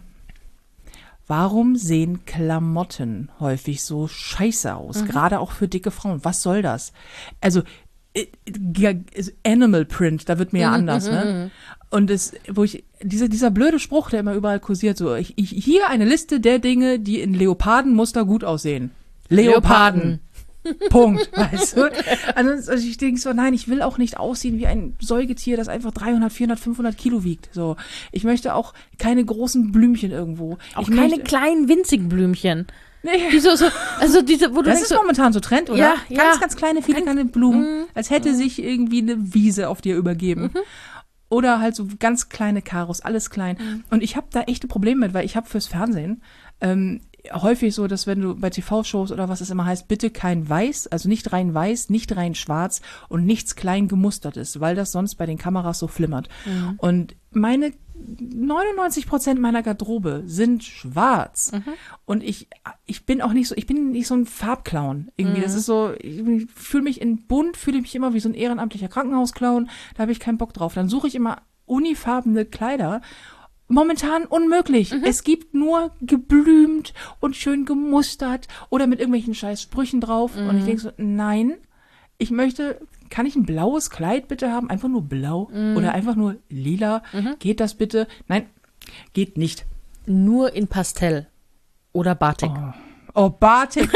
warum sehen Klamotten häufig so scheiße aus? Mhm. Gerade auch für dicke Frauen. Was soll das? Also, äh, ja, Animal Print, da wird mir ja Mhm, anders, mhm, ne? Und es, wo ich, dieser, dieser blöde Spruch, der immer überall kursiert, so, ich, ich, hier eine Liste der Dinge, die in Leopardenmuster gut aussehen. Leoparden. Punkt, weißt du? Also, also ich denke so, nein, ich will auch nicht aussehen wie ein Säugetier, das einfach dreihundert, vierhundert, fünfhundert Kilo wiegt. So, ich möchte auch keine großen Blümchen irgendwo. Auch ich keine möchte, kleinen, winzigen Blümchen. Nee. Die so, so, also diese, wo du Das denkst, ist so, momentan so Trend, oder? Ja, ganz, ja. ganz kleine, viele kleine Blumen, als hätte sich irgendwie eine Wiese auf dir übergeben. Oder halt so ganz kleine Karos, alles klein. Und ich habe da echte Probleme mit, weil ich habe fürs Fernsehen ähm, häufig so, dass wenn du bei T V-Shows oder was es immer heißt, bitte kein Weiß, also nicht rein weiß, nicht rein schwarz und nichts klein gemustertes, weil das sonst bei den Kameras so flimmert. Mhm. Und meine neunundneunzig Prozent meiner Garderobe sind schwarz. Mhm. Und ich, ich bin auch nicht so, ich bin nicht so ein Farbclown. Irgendwie, Mhm. das ist so, ich fühle mich in bunt, fühle ich mich immer wie so ein ehrenamtlicher Krankenhausclown. Da habe ich keinen Bock drauf. Dann suche ich immer unifarbene Kleider. Momentan unmöglich. Mhm. Es gibt nur geblümt und schön gemustert oder mit irgendwelchen scheiß Sprüchen drauf. Mhm. Und ich denke so, nein, ich möchte, kann ich ein blaues Kleid bitte haben? Einfach nur blau Mhm. oder einfach nur lila? Mhm. Geht das bitte? Nein, geht nicht. nur in Pastell oder Batik. Oh, oh Batik.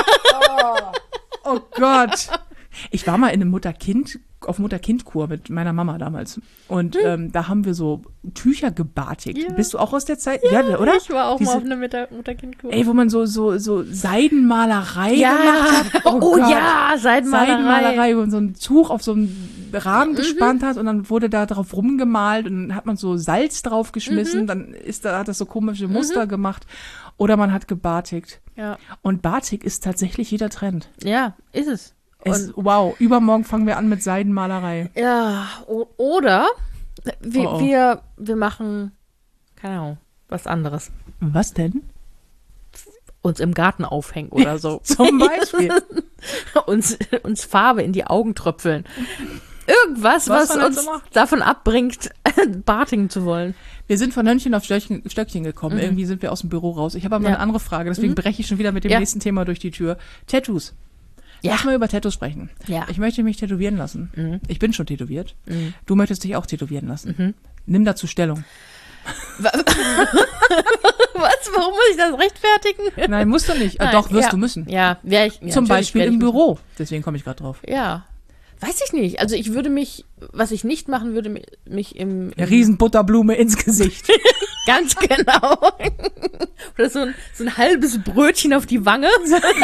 oh, oh Gott. Ich war mal in einem Mutter-Kind, auf Mutter-Kind-Kur mit meiner Mama damals. Und ähm, da haben wir so Tücher gebartigt. Ja. Bist du auch aus der Zeit? Ja, oder? Ich war auch Diese, mal auf einer Mutter- Mutter-Kind-Kur. Ey, wo man so, so, so Seidenmalerei Ja, gemacht hat. oh, Gott. ja, Seidenmalerei. Seidenmalerei, wo man so ein Tuch auf so einen Rahmen gespannt hat und dann wurde da drauf rumgemalt und dann hat man so Salz draufgeschmissen, dann ist da, hat das so komische Muster gemacht. Oder man hat gebartigt. Ja. Und Batik ist tatsächlich wieder Trend. Ja, ist es. Es, wow, übermorgen fangen wir an mit Seidenmalerei. Ja, o- oder wir, Oh, oh. wir, wir machen, keine Ahnung, was anderes. Was denn? Uns im Garten aufhängen oder so. Zum Beispiel. uns, uns Farbe in die Augen tröpfeln. Irgendwas, Was was, man halt uns so macht. davon abbringt, Bartingen zu wollen. Wir sind von Hörnchen auf Stöckchen, Stöckchen gekommen. Mhm. Irgendwie sind wir aus dem Büro raus. Ich habe aber Ja. eine andere Frage, deswegen Mhm. breche ich schon wieder mit dem Ja. nächsten Thema durch die Tür. Tattoos. Ja. Lass mal über Tattoos sprechen. Ja. Ich möchte mich tätowieren lassen. Mhm. Ich bin schon tätowiert. Mhm. Du möchtest dich auch tätowieren lassen. Mhm. Nimm dazu Stellung. Was? Warum muss ich das rechtfertigen? Nein, musst du nicht. Ah, Nein, doch, wirst ja. du müssen. Ja, wäre ich. Ja, Zum natürlich Beispiel werd ich im müssen. Büro. Deswegen komme ich gerade drauf. Ja. Weiß ich nicht. Also ich würde mich, was ich nicht machen würde, mi- mich im, im Eine Riesenbutterblume ins Gesicht. ganz genau. Oder so ein, so ein halbes Brötchen auf die Wange.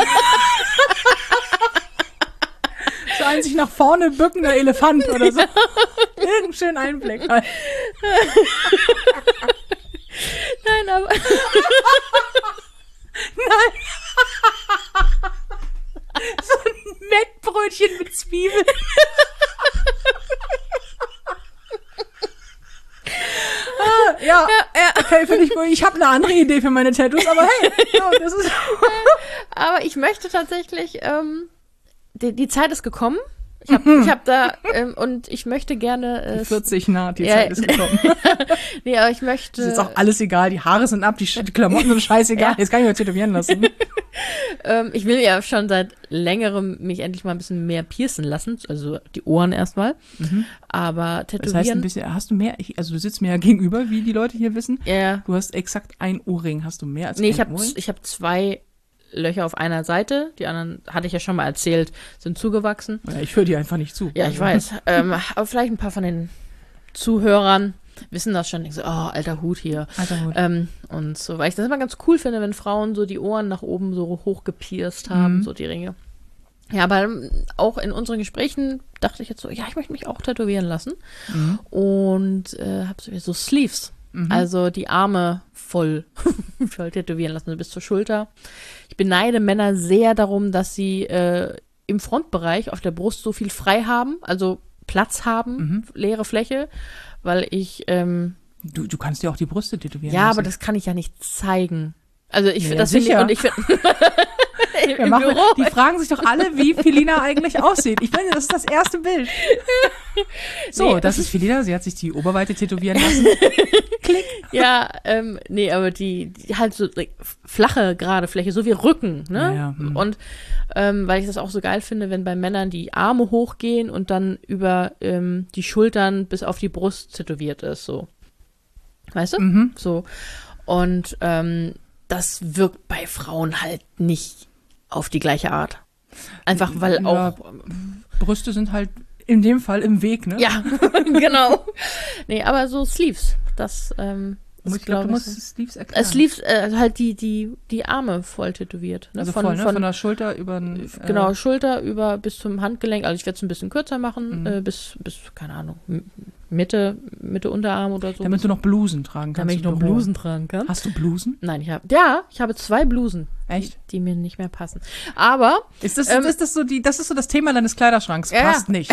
So ein sich nach vorne bückender Elefant oder so. Irgendeinen schönen Einblick. Nein, aber So ein Mettbrötchen mit Zwiebeln. ah, ja, ja. okay, finde ich gut. Ich habe eine andere Idee für meine Tattoos, aber hey, ja, das ist Aber ich möchte tatsächlich, ähm, die, die Zeit ist gekommen. Ich habe ich hab da, ähm, und ich möchte gerne. Äh, vierzig naht, die Ja. Zeit ist gekommen. nee, aber ich möchte. Ist jetzt auch alles egal, die Haare sind ab, die, Sch- die Klamotten sind scheißegal. Ja. Jetzt kann ich mich tätowieren lassen. Ähm, ich will ja schon seit längerem mich endlich mal ein bisschen mehr piercen lassen. Also die Ohren erstmal. Aber Das tätowieren. heißt, ein bisschen, hast du mehr, ich, also du sitzt mir ja gegenüber, wie die Leute hier wissen. ja. Du hast exakt ein Ohrring. Hast du mehr als Nee, ein ich habe Ohrring? ich hab zwei Löcher auf einer Seite. Die anderen, hatte ich ja schon mal erzählt, sind zugewachsen. Ja, ich höre dir einfach nicht zu. Ja, ich weiß. ähm, aber vielleicht ein paar von den Zuhörern wissen das schon. Ich so, oh, alter Hut hier. Alter Hut. Ähm, und so, weil ich das immer ganz cool finde, wenn Frauen so die Ohren nach oben so hoch gepierst haben, Mhm. so die Ringe. Ja, aber ähm, auch in unseren Gesprächen dachte ich jetzt so, ja, ich möchte mich auch tätowieren lassen. Mhm. Und äh, habe so, so Sleeves, Mhm. also die Arme voll, voll tätowieren lassen, bis zur Schulter. Ich beneide Männer sehr darum, dass sie äh, im Frontbereich auf der Brust so viel frei haben, also Platz haben, mhm. leere Fläche, weil ich ähm, du, du kannst dir auch die Brüste tätowieren ja, lassen. aber das kann ich ja nicht zeigen. Also ich ja, finde das sicher. finde ich, und ich finde Ja, machen, die fragen sich doch alle, wie Felina eigentlich aussieht. Ich finde, das ist das erste Bild. So, nee, das ist Felina, sie hat sich die Oberweite tätowieren lassen. Klick. Ja, ähm, nee, aber die, die halt so flache, gerade Fläche, so wie Rücken, ne? Ja, ja, hm. Und ähm, weil ich das auch so geil finde, wenn bei Männern die Arme hochgehen und dann über ähm, die Schultern bis auf die Brust tätowiert ist, so. Weißt du? Mhm. So. Und ähm, das wirkt bei Frauen halt nicht auf die gleiche Art. Einfach, weil auch ja, Brüste sind halt in dem Fall im Weg, ne? Ja, genau. Nee, aber so Sleeves, das ähm, ist, ich glaube, du musst so. Sleeves erklären. Äh, Sleeves, äh, halt die, die, die Arme voll tätowiert. Ne? Also von, voll, ne? von, von der Schulter über den, äh, Genau, Schulter über bis zum Handgelenk. Also ich werde es ein bisschen kürzer machen, mhm. äh, bis, bis, keine Ahnung, Mitte, Mitte Unterarm oder so. Damit du noch Blusen tragen kannst. Damit ich noch Blusen tragen kann. Hast du Blusen? Nein, ich habe, ja, ich habe zwei Blusen. Echt? Die, die mir nicht mehr passen. Aber. Ist das, ähm, ist das so die, das ist so das Thema deines Kleiderschranks. Ja. Passt nicht.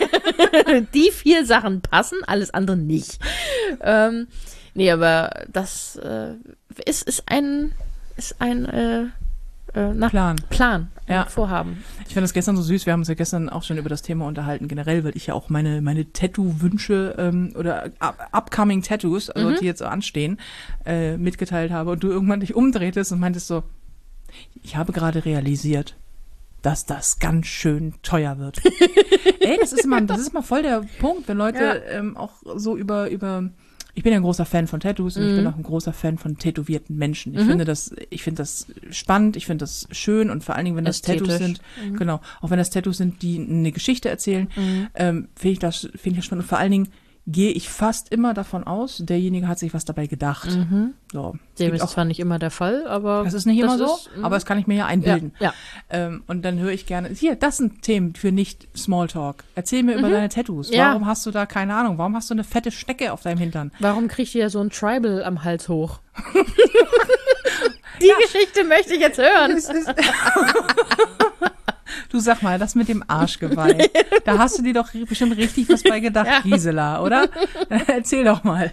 Die vier Sachen passen, alles andere nicht. ähm, nee, aber das äh, ist, ist ein, ist ein äh, äh, nach Plan. Plan, Ja. Vorhaben. Ich fand das gestern so süß. Wir haben uns ja gestern auch schon über das Thema unterhalten, generell, weil ich ja auch meine, meine Tattoo-Wünsche ähm, oder up upcoming Tattoos, also Mhm. die jetzt anstehen, äh, mitgeteilt habe und du irgendwann dich umdrehtest und meintest so, ich habe gerade realisiert, dass das ganz schön teuer wird. Ey, das ist immer, das ist immer voll der Punkt, wenn Leute Ja. ähm, auch so über, über, ich bin ja ein großer Fan von Tattoos und Mhm. ich bin auch ein großer Fan von tätowierten Menschen. Ich Mhm. finde das, ich finde das spannend, ich finde das schön und vor allen Dingen, wenn das Ästhetisch. Tattoos sind, Mhm. genau, auch wenn das Tattoos sind, die eine Geschichte erzählen, Mhm. ähm, finde ich das, finde ich das spannend und vor allen Dingen gehe ich fast immer davon aus, derjenige hat sich was dabei gedacht. Mhm. So. Es Dem gibt ist auch, zwar nicht immer der Fall, aber das ist nicht immer das so, ist, mhm. aber das kann ich mir ja einbilden. Ja, Ähm, und dann höre ich gerne, hier, das sind Themen für nicht Smalltalk. Erzähl mir über Mhm. deine Tattoos. Ja. Warum hast du da, keine Ahnung, warum hast du eine fette Schnecke auf deinem Hintern? Warum kriegt ihr so ein Tribal am Hals hoch? Die Geschichte möchte ich jetzt hören. Es ist- Du sag mal, das mit dem Arschgeweih, da hast du dir doch bestimmt richtig was bei gedacht, Ja. Gisela, oder? Erzähl doch mal.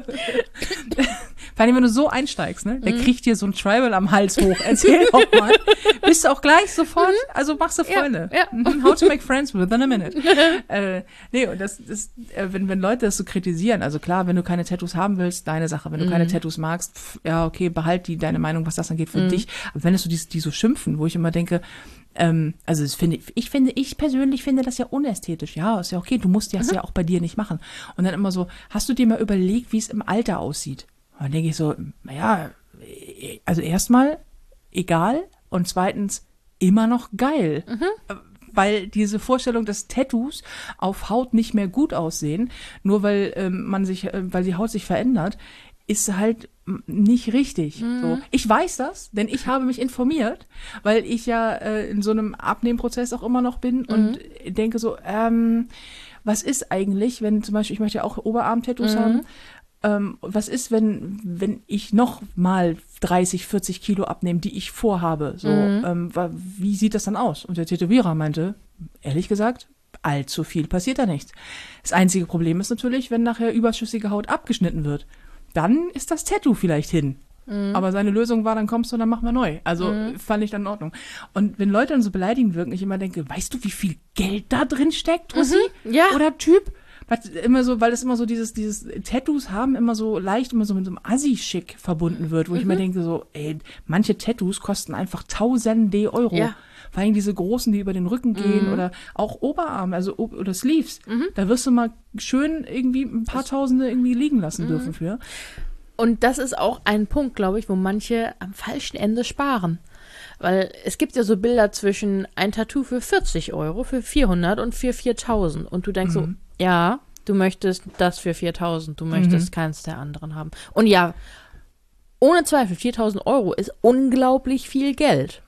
Vor allem, wenn du so einsteigst, ne? Der Mhm. kriegt dir so ein Tribal am Hals hoch. Erzähl doch mal. Bist du auch gleich sofort, also machst du Ja, Freunde. ja. Mhm, How to make friends within a minute. äh, nee, und das, das äh, wenn, wenn Leute das so kritisieren, also klar, wenn du keine Tattoos haben willst, deine Sache. Wenn du keine Mhm. Tattoos magst, pf, ja, okay, behalt die, deine Meinung, was das angeht, für Mhm. dich. Aber wenn es so die, die so schimpfen, wo ich immer denke, ähm, also das finde ich, finde, ich persönlich finde das ja unästhetisch. Ja, ist ja okay, du musst das Mhm. ja auch bei dir nicht machen. Und dann immer so, hast du dir mal überlegt, wie es im Alter aussieht? Und dann denke ich so, naja, also erstmal egal und zweitens immer noch geil. Mhm. Weil diese Vorstellung, dass Tattoos auf Haut nicht mehr gut aussehen, nur weil ähm, man sich, äh, weil die Haut sich verändert, ist halt m, nicht richtig. Mhm. So. Ich weiß das, denn ich habe mich informiert, weil ich ja äh, in so einem Abnehmprozess auch immer noch bin und denke so, ähm, was ist eigentlich, wenn zum Beispiel, ich möchte ja auch Oberarm-Tattoos Mhm. haben, ähm, was ist, wenn, wenn ich noch mal dreißig, vierzig Kilo abnehme, die ich vorhabe? So, Mhm. ähm, wa- wie sieht das dann aus? Und der Tätowierer meinte, ehrlich gesagt, allzu viel passiert da nichts. Das einzige Problem ist natürlich, wenn nachher überschüssige Haut abgeschnitten wird. Dann ist das Tattoo vielleicht hin. Mhm. Aber seine Lösung war, dann kommst du, dann machen wir neu. Also Mhm. fand ich dann in Ordnung. Und wenn Leute dann so beleidigend wirken, ich immer denke, weißt du, wie viel Geld da drin steckt, Tussi? Ja. Oder Typ? Was immer so, weil das immer so dieses, dieses Tattoos haben immer so leicht, immer so mit so einem Assi-Schick verbunden wird, wo ich immer denke so, ey, manche Tattoos kosten einfach tausende Euro. Ja. Vor allem diese großen, die über den Rücken gehen Mhm. oder auch Oberarm, also O- oder Sleeves. Mhm. Da wirst du mal schön irgendwie ein paar Tausende irgendwie liegen lassen Mhm. dürfen für. Und das ist auch ein Punkt, glaube ich, wo manche am falschen Ende sparen. Weil es gibt ja so Bilder zwischen ein Tattoo für vierzig Euro, für vierhundert und für viertausend. Und du denkst Mhm. so, ja, du möchtest das für viertausend, du möchtest Mhm. keins der anderen haben. Und ja, ohne Zweifel, viertausend Euro ist unglaublich viel Geld.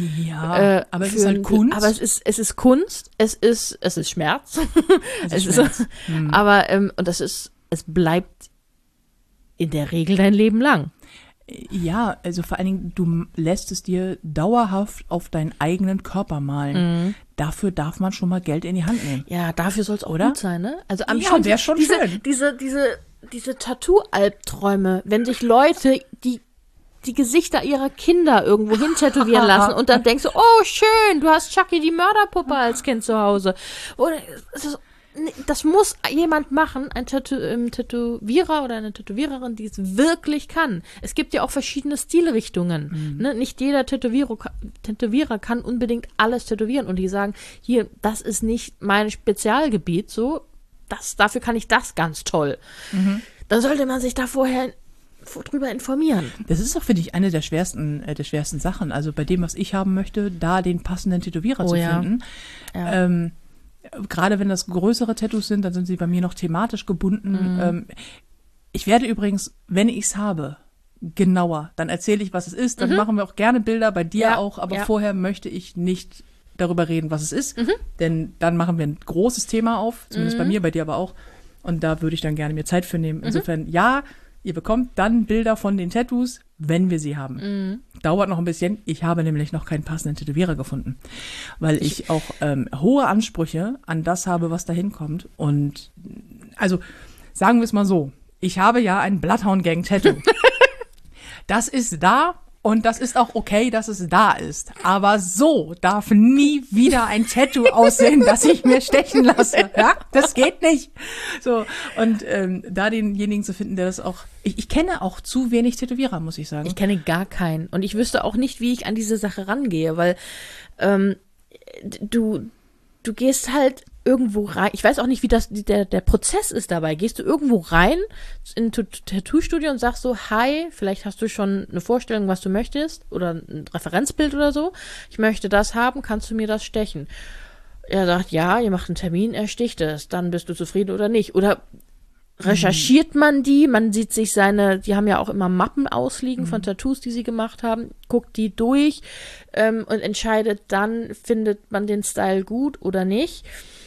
Ja, Äh, aber es für ist halt ein- Kunst. Aber es ist, es ist Kunst, es ist, es ist Schmerz. es es ist ist- Schmerz. Mhm. Aber, ähm, und das ist, es bleibt in der Regel dein Leben lang. Ja, also vor allen Dingen, du lässt es dir dauerhaft auf deinen eigenen Körper malen. Mhm. Dafür darf man schon mal Geld in die Hand nehmen. Ja, dafür soll es auch Oder? gut sein, ne? Also am ja, wäre schon diese, schön. Diese, diese, diese Tattoo-Albträume, wenn sich Leute die die Gesichter ihrer Kinder irgendwo hin tätowieren lassen und dann denkst du, oh schön, du hast Chucky die Mörderpuppe als Kind zu Hause. Oder das, das muss jemand machen, ein Tätow- ähm, Tätowierer oder eine Tätowiererin, die es wirklich kann. Es gibt ja auch verschiedene Stilrichtungen. Mhm. Ne? Nicht jeder Tätowierer, Tätowierer kann unbedingt alles tätowieren und die sagen, hier, das ist nicht mein Spezialgebiet, so, das, dafür kann ich das ganz toll. Mhm. Dann sollte man sich da vorher drüber informieren. Das ist auch, finde ich, eine der schwersten, äh, der schwersten Sachen. Also bei dem, was ich haben möchte, da den passenden Tätowierer oh, zu ja. finden. Ja. Ähm, gerade wenn das größere Tattoos sind, dann sind sie bei mir noch thematisch gebunden. Mhm. Ähm, ich werde übrigens, wenn ich es habe, genauer, dann erzähle ich, was es ist. Dann mhm. machen wir auch gerne Bilder, bei dir ja. auch. Aber ja. vorher möchte ich nicht darüber reden, was es ist. Mhm. Denn dann machen wir ein großes Thema auf, zumindest mhm. bei mir, bei dir aber auch. Und da würde ich dann gerne mir Zeit für nehmen. Insofern, mhm. ja, ihr bekommt dann Bilder von den Tattoos, wenn wir sie haben. Mhm. Dauert noch ein bisschen. Ich habe nämlich noch keinen passenden Tätowierer gefunden, weil ich, ich auch ähm, hohe Ansprüche an das habe, was da hinkommt. Und also sagen wir es mal so, ich habe ja ein Bloodhound-Gang-Tattoo. Das ist da. Und das ist auch okay, dass es da ist. Aber so darf nie wieder ein Tattoo aussehen, das ich mir stechen lasse. Ja, das geht nicht. So, und ähm, da denjenigen zu finden, der das auch. Ich, ich kenne auch zu wenig Tätowierer, muss ich sagen. Ich kenne gar keinen. Und ich wüsste auch nicht, wie ich an diese Sache rangehe, weil ähm, du, du gehst halt irgendwo rein. Ich weiß auch nicht, wie das der, der Prozess ist dabei. Gehst du irgendwo rein in ein Tattoo-Studio und sagst so, hi, vielleicht hast du schon eine Vorstellung, was du möchtest oder ein Referenzbild oder so. Ich möchte das haben, kannst du mir das stechen? Er sagt, ja, ihr macht einen Termin, er sticht es. Dann bist du zufrieden oder nicht. Oder recherchiert man die? Man sieht sich seine, die haben ja auch immer Mappen ausliegen mhm. von Tattoos, die sie gemacht haben, guckt die durch ähm, und entscheidet dann, findet man den Style gut oder nicht.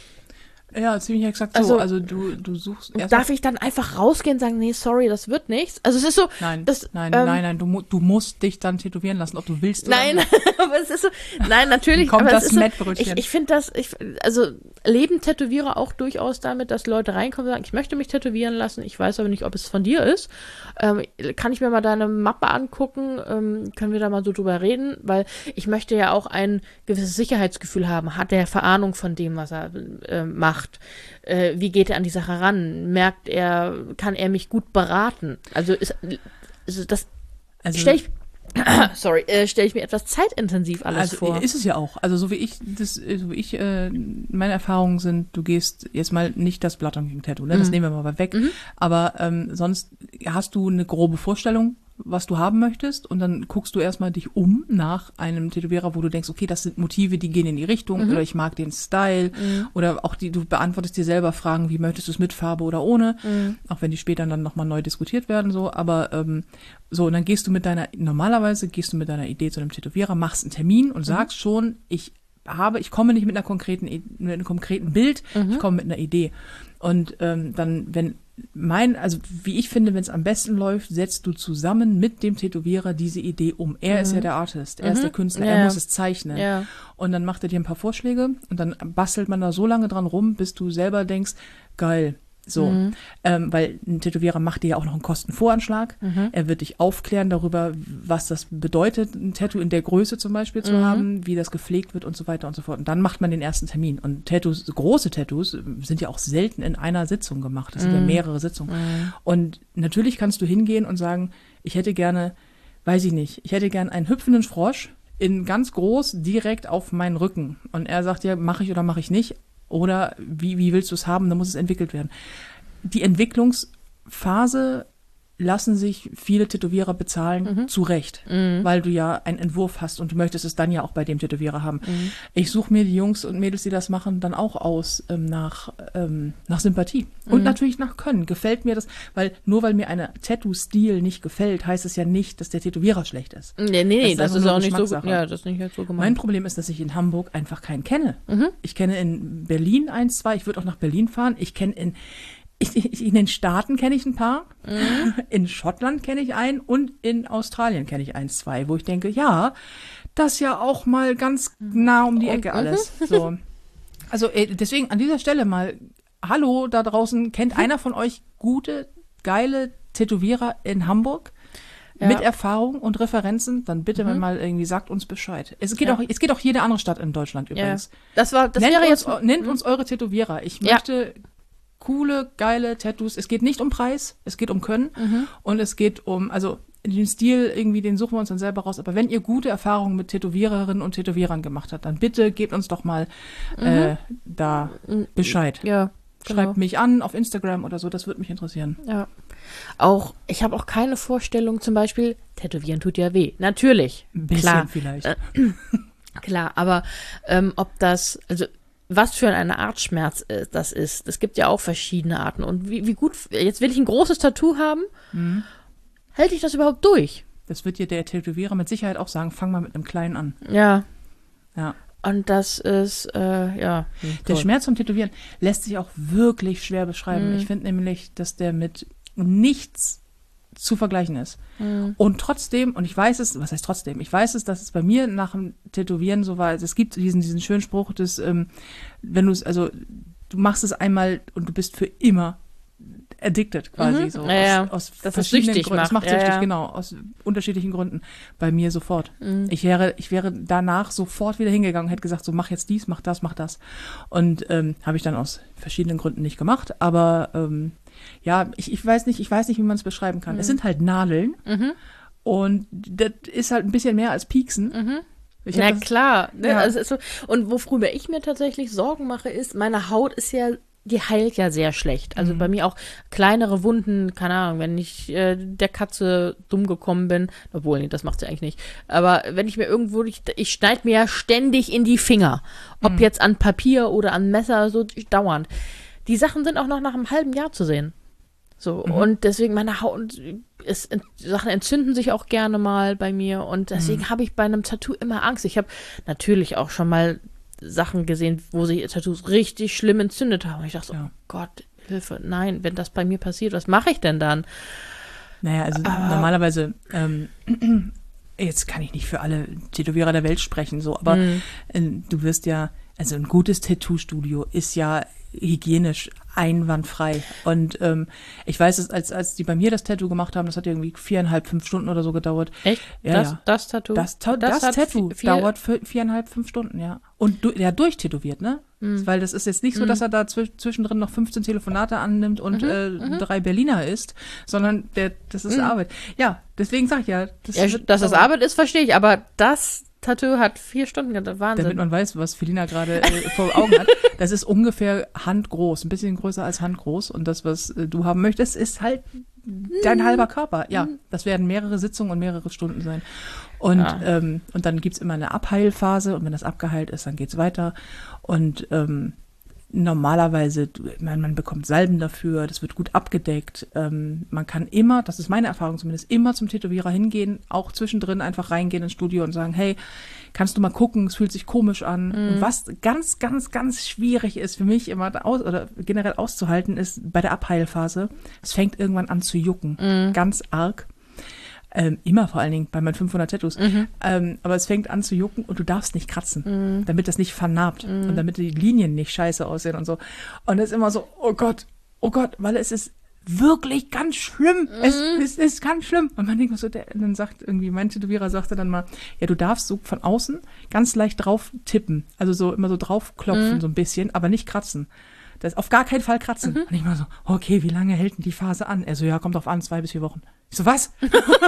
Ja, ziemlich exakt so. Also, also du, du suchst erst darf ich dann einfach rausgehen und sagen, nee, sorry, das wird nichts? Also es ist so. Nein, das, nein, ähm, nein, nein, du, du musst dich dann tätowieren lassen, ob du willst oder nein, nicht. Nein, aber es ist so, nein, natürlich. Kommt aber das es ist Mettbrötchen. So, ich ich finde das, ich, also leben Tätowierer auch durchaus damit, dass Leute reinkommen und sagen, ich möchte mich tätowieren lassen, ich weiß aber nicht, ob es von dir ist. Ähm, kann ich mir mal deine Mappe angucken? Ähm, können wir da mal so drüber reden? Weil ich möchte ja auch ein gewisses Sicherheitsgefühl haben. Hat der Verahnung von dem, was er äh, macht? Äh, wie geht er an die Sache ran? Merkt er, kann er mich gut beraten? Also ist, ist das also, stelle ich sorry, äh, stelle ich mir etwas zeitintensiv alles also vor. Ist es ja auch. Also so wie ich das, so wie ich äh, meine Erfahrungen sind, du gehst jetzt mal nicht das Bloodhound-Tattoo, ne? Das mhm. nehmen wir mal weg. Mhm. Aber ähm, sonst hast du eine grobe Vorstellung, was du haben möchtest, und dann guckst du erstmal dich um nach einem Tätowierer, wo du denkst, okay, das sind Motive, die gehen in die Richtung, mhm. oder ich mag den Style, mhm. oder auch die, du beantwortest dir selber Fragen, wie möchtest du es mit Farbe oder ohne, mhm. auch wenn die später dann nochmal neu diskutiert werden, so, aber ähm, so, und dann gehst du mit deiner, normalerweise gehst du mit deiner Idee zu einem Tätowierer, machst einen Termin und mhm. sagst schon, ich habe, ich komme nicht mit einer konkreten, mit einem konkreten Bild, mhm. ich komme mit einer Idee. Und ähm, dann, wenn mein, also wie ich finde, wenn es am besten läuft, setzt du zusammen mit dem Tätowierer diese Idee um. Er mhm. ist ja der Artist, er mhm. ist der Künstler, ja. er muss es zeichnen. Ja. Und dann macht er dir ein paar Vorschläge und dann bastelt man da so lange dran rum, bis du selber denkst, geil. So, mhm. ähm, weil ein Tätowierer macht dir ja auch noch einen Kostenvoranschlag. Mhm. Er wird dich aufklären darüber, was das bedeutet, ein Tattoo in der Größe zum Beispiel zu mhm. haben, wie das gepflegt wird und so weiter und so fort. Und dann macht man den ersten Termin. Und Tattoos, große Tattoos sind ja auch selten in einer Sitzung gemacht. Das sind mhm. ja mehrere Sitzungen. Mhm. Und natürlich kannst du hingehen und sagen, ich hätte gerne, weiß ich nicht, ich hätte gerne einen hüpfenden Frosch in ganz groß direkt auf meinen Rücken. Und er sagt ja, mache ich oder mache ich nicht. Oder wie, wie willst du es haben, dann muss es entwickelt werden. Die Entwicklungsphase lassen sich viele Tätowierer bezahlen, mhm. zu Recht, mhm. weil du ja einen Entwurf hast und du möchtest es dann ja auch bei dem Tätowierer haben. Mhm. Ich suche mir die Jungs und Mädels, die das machen, dann auch aus ähm, nach, ähm, nach Sympathie und mhm. natürlich nach Können. Gefällt mir das, weil nur weil mir eine Tattoo-Stil nicht gefällt, heißt es ja nicht, dass der Tätowierer schlecht ist. Nee, nee, nee, das, das ist auch nicht so, ja, das ist nicht so gemeint. Mein Problem ist, dass ich in Hamburg einfach keinen kenne. Mhm. Ich kenne in Berlin eins, zwei, ich würde auch nach Berlin fahren. Ich kenne in Ich, ich, in den Staaten kenne ich ein paar, mhm. in Schottland kenne ich einen und in Australien kenne ich eins, zwei, wo ich denke, ja, das ist ja auch mal ganz nah um die Ecke alles. So. Also deswegen an dieser Stelle mal, hallo da draußen, kennt einer von euch gute, geile Tätowierer in Hamburg? Ja. Mit Erfahrung und Referenzen, dann bitte mhm. mal irgendwie sagt uns Bescheid. Es geht, ja. auch, es geht auch jede andere Stadt in Deutschland übrigens. Ja. Das war, das nennt wäre uns, jetzt. Nennt uns eure Tätowierer. Ich ja. möchte coole, geile Tattoos. Es geht nicht um Preis, es geht um Können mhm. und es geht um, also den Stil irgendwie, den suchen wir uns dann selber raus. Aber wenn ihr gute Erfahrungen mit Tätowiererinnen und Tätowierern gemacht habt, dann bitte gebt uns doch mal mhm. äh, da Bescheid. Ja. Schreibt genau. mich an auf Instagram oder so, das würde mich interessieren. Ja. Auch, ich habe auch keine Vorstellung, zum Beispiel, Tätowieren tut ja weh. Natürlich. Ein bisschen klar. vielleicht. Äh, klar, aber ähm, ob das, also was für eine Art Schmerz äh, das ist, es gibt ja auch verschiedene Arten. Und wie, wie gut, jetzt will ich ein großes Tattoo haben, mhm. hält ich das überhaupt durch? Das wird dir der Tätowierer mit Sicherheit auch sagen, fang mal mit einem kleinen an. Ja. Ja. Und das ist, äh, ja. Der Schmerz vom Tätowieren lässt sich auch wirklich schwer beschreiben. Mhm. Ich finde nämlich, dass der mit nichts zu vergleichen ist. Mhm. Und trotzdem, und ich weiß es, was heißt trotzdem? Ich weiß es, dass es bei mir nach dem Tätowieren so war, also es gibt diesen, diesen schönen Spruch, dass, ähm, wenn du es, also, du machst es einmal und du bist für immer addicted quasi, mhm. so ja, ja. aus, aus das verschiedenen Gründen. Das macht ja, süchtig, ja. genau, aus unterschiedlichen Gründen. Bei mir sofort. Mhm. Ich wäre, ich wäre danach sofort wieder hingegangen und hätte gesagt, so mach jetzt dies, mach das, mach das. Und ähm, habe ich dann aus verschiedenen Gründen nicht gemacht. Aber ähm, ja, ich, ich weiß nicht, ich weiß nicht, wie man es beschreiben kann. Mhm. Es sind halt Nadeln mhm. und das ist halt ein bisschen mehr als Pieksen. Mhm. Ich Na das, klar. Ne? Ja. Also, so, und worüber ich mir tatsächlich Sorgen mache, ist, meine Haut ist ja, die heilt ja sehr schlecht. Also mhm. bei mir auch kleinere Wunden, keine Ahnung, wenn ich äh, der Katze dumm gekommen bin, obwohl, nee, das macht sie eigentlich nicht. Aber wenn ich mir irgendwo, ich, ich schneide mir ja ständig in die Finger. Ob mhm. jetzt an Papier oder an Messer, so dauernd. Die Sachen sind auch noch nach einem halben Jahr zu sehen. So, mhm. und deswegen meine Haut, es, Sachen entzünden sich auch gerne mal bei mir und deswegen mhm. habe ich bei einem Tattoo immer Angst. Ich habe natürlich auch schon mal Sachen gesehen, wo sich Tattoos richtig schlimm entzündet haben. Und ich dachte so, ja. oh Gott, Hilfe, nein, wenn das bei mir passiert, was mache ich denn dann? Naja, also Ah. normalerweise, ähm, jetzt kann ich nicht für alle Tätowierer der Welt sprechen, so, aber Mhm. äh, du wirst ja, also ein gutes Tattoo-Studio ist ja hygienisch einwandfrei. Und ähm, ich weiß es, als, als die bei mir das Tattoo gemacht haben, das hat irgendwie viereinhalb, fünf Stunden oder so gedauert. Echt? Ja, das, ja. das Tattoo? Das, das, das hat Tattoo vier- dauert für viereinhalb, fünf Stunden, ja. Und du, der durchtätowiert, ne? Mhm. Weil das ist jetzt nicht so, Mhm. dass er da zwisch- zwischendrin noch fünfzehn Telefonate annimmt und Mhm, äh, mhm. drei Berliner isst, sondern der, das ist Mhm. Arbeit. Ja, deswegen sag ich ja. Das Ja, wird dass das dauern. Arbeit ist, verstehe ich, aber das Tattoo hat vier Stunden gedauert. Wahnsinn. Damit man weiß, was Felina gerade äh, vor Augen hat. Das ist ungefähr handgroß, ein bisschen größer als handgroß. Und das, was äh, du haben möchtest, ist halt dein halber Körper. Ja, das werden mehrere Sitzungen und mehrere Stunden sein. Und, Ja. ähm, und dann gibt's immer eine Abheilphase. Und wenn das abgeheilt ist, dann geht's weiter. Und ähm, normalerweise, du- man, man bekommt Salben dafür, das wird gut abgedeckt. Ähm, man kann immer, das ist meine Erfahrung zumindest, immer zum Tätowierer hingehen, auch zwischendrin einfach reingehen ins Studio und sagen, hey, kannst du mal gucken, es fühlt sich komisch an. Und was ganz, ganz, ganz schwierig ist für mich immer da aus, oder generell auszuhalten, ist bei der Abheilphase, es fängt irgendwann an zu jucken, ganz arg. Ähm, immer vor allen Dingen bei meinen fünfhundert Tattoos. Mhm. Ähm, aber es fängt an zu jucken und du darfst nicht kratzen, Mhm. damit das nicht vernarbt Mhm. und damit die Linien nicht scheiße aussehen und so. Und es ist immer so, oh Gott, oh Gott, weil es ist wirklich ganz schlimm. Es, es ist ganz schlimm. Und man denkt so, der, dann sagt irgendwie, mein Tätowierer sagte dann mal, ja, du darfst so von außen ganz leicht drauf tippen. Also so immer so draufklopfen, Mhm. so ein bisschen, aber nicht kratzen. Das auf gar keinen Fall kratzen. Mhm. Und ich mal so, okay, wie lange hält denn die Phase an? Er so, ja, kommt drauf an, zwei bis vier Wochen. Ich so, was?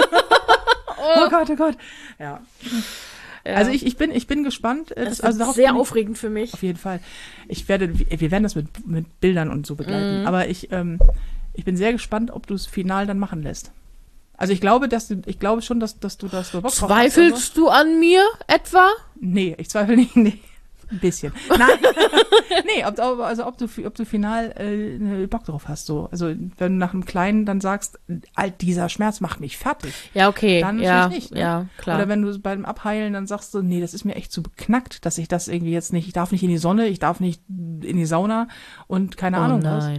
Oh Gott, oh Gott. Ja. Ja. Also ich, ich bin, ich bin gespannt. äh, das Das, wird also darauf sehr bin ich, aufregend für mich. auf jeden Fall. Ich werde, wir werden das mit, mit Bildern und so begleiten. Mhm. Aber ich, ähm, ich bin sehr gespannt, ob du es final dann machen lässt. Also ich glaube, dass du, ich glaube schon, dass, dass du das so Bock drauf hast, aber- Zweifelst du an mir etwa? Nee, ich zweifle nicht. Nee. Ein bisschen. Nein. Nee, ob, ob- also ob du, ob du final äh, Bock drauf hast. So. Also wenn du nach einem Kleinen dann sagst, alt, dieser Schmerz macht mich fertig. Ja, okay. Dann ja, natürlich nicht, ne? ja, klar. Oder wenn du beim Abheilen dann sagst du, nee, das ist mir echt zu beknackt, dass ich das irgendwie jetzt nicht, ich darf nicht in die Sonne, ich darf nicht in die Sauna und keine oh Ahnung was. nein.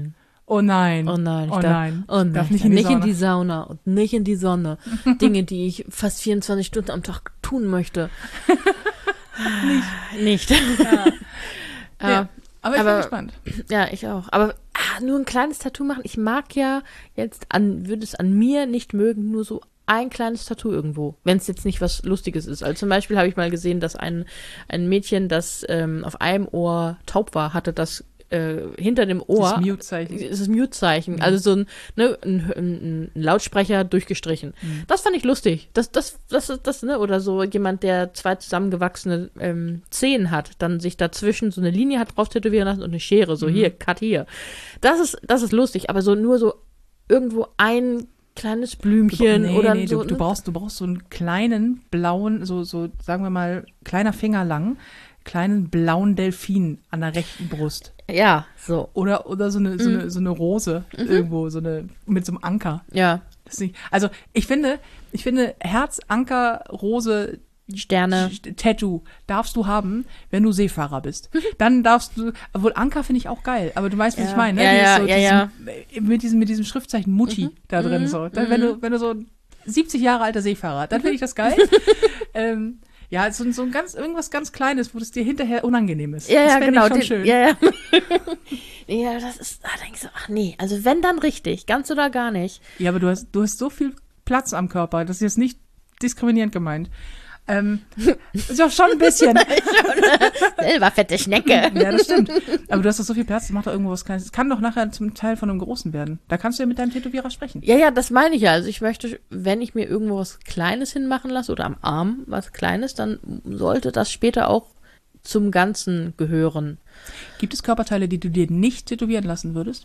Oh nein. Oh nein. Ich oh darf, nein. Oh nein. Darf nicht, nicht in die nicht Sauna. in die Sauna und nicht in die Sonne. Dinge, die ich fast vierundzwanzig Stunden am Tag tun möchte. nicht. Nicht. Ja. Ja. Ja. Aber ich Aber- bin gespannt. Ja, ich auch. Aber ah, nur ein kleines Tattoo machen. Ich mag ja jetzt an, würde es an mir nicht mögen, nur so ein kleines Tattoo irgendwo, wenn es jetzt nicht was Lustiges ist. Also zum Beispiel habe ich mal gesehen, dass ein, ein Mädchen, das ähm, auf einem Ohr taub war, hatte das äh, hinter dem Ohr. Das Mute-Zeichen. Ist das Mute-Zeichen. Mhm. Also so ein, ne, ein, ein, ein Lautsprecher durchgestrichen. Mhm. Das fand ich lustig. Das, das, das, das, ne, oder so jemand, der zwei zusammengewachsene ähm, Zehen hat, dann sich dazwischen so eine Linie hat drauf tätowieren lassen und eine Schere, so Mhm. hier, cut hier. Das ist, das ist lustig, aber so nur so irgendwo ein kleines Blümchen nee, oder nee, so. du, du ne? brauchst, du brauchst so einen kleinen blauen, so, so, sagen wir mal, kleiner Finger lang, kleinen blauen Delfin an der rechten Brust. Ja, so. Oder, oder so eine, so Mhm. eine, so eine Rose irgendwo, so eine, mit so einem Anker. Ja, Das ist nicht, also, ich finde, ich finde, Herz, Anker, Rose, Sterne. Sch- Tattoo darfst du haben, wenn du Seefahrer bist. Dann darfst du, obwohl Anker finde ich auch geil, aber du weißt, was Ja. ich meine, ne? Ja, Dieses ja, so, ja, diesem, Mit diesem, mit diesem Schriftzeichen Mutti Mhm. da drin, Mhm. so. Dann, Mhm. wenn du, wenn du so siebzig Jahre alter Seefahrer, dann finde ich das geil. ähm, ja, so, so ein ganz, irgendwas ganz Kleines, wo das dir hinterher unangenehm ist. Ja, das ja, fänd genau. Ich schon den- schön. Ja, ja. Ja, das ist, da denkst du, ach nee, also wenn dann richtig, ganz oder gar nicht. Ja, aber du hast, du hast so viel Platz am Körper, das ist jetzt nicht diskriminierend gemeint. Ähm, ist ja schon ein bisschen. Selber fette Schnecke. Ja, das stimmt. Aber du hast doch so viel Platz, das macht doch irgendwo was Kleines. Es kann doch nachher zum Teil von einem Großen werden. Da kannst du ja mit deinem Tätowierer sprechen. Ja, ja, das meine ich ja. Also ich möchte, wenn ich mir irgendwo was Kleines hinmachen lasse oder am Arm was Kleines, dann sollte das später auch zum Ganzen gehören. Gibt es Körperteile, die du dir nicht tätowieren lassen würdest?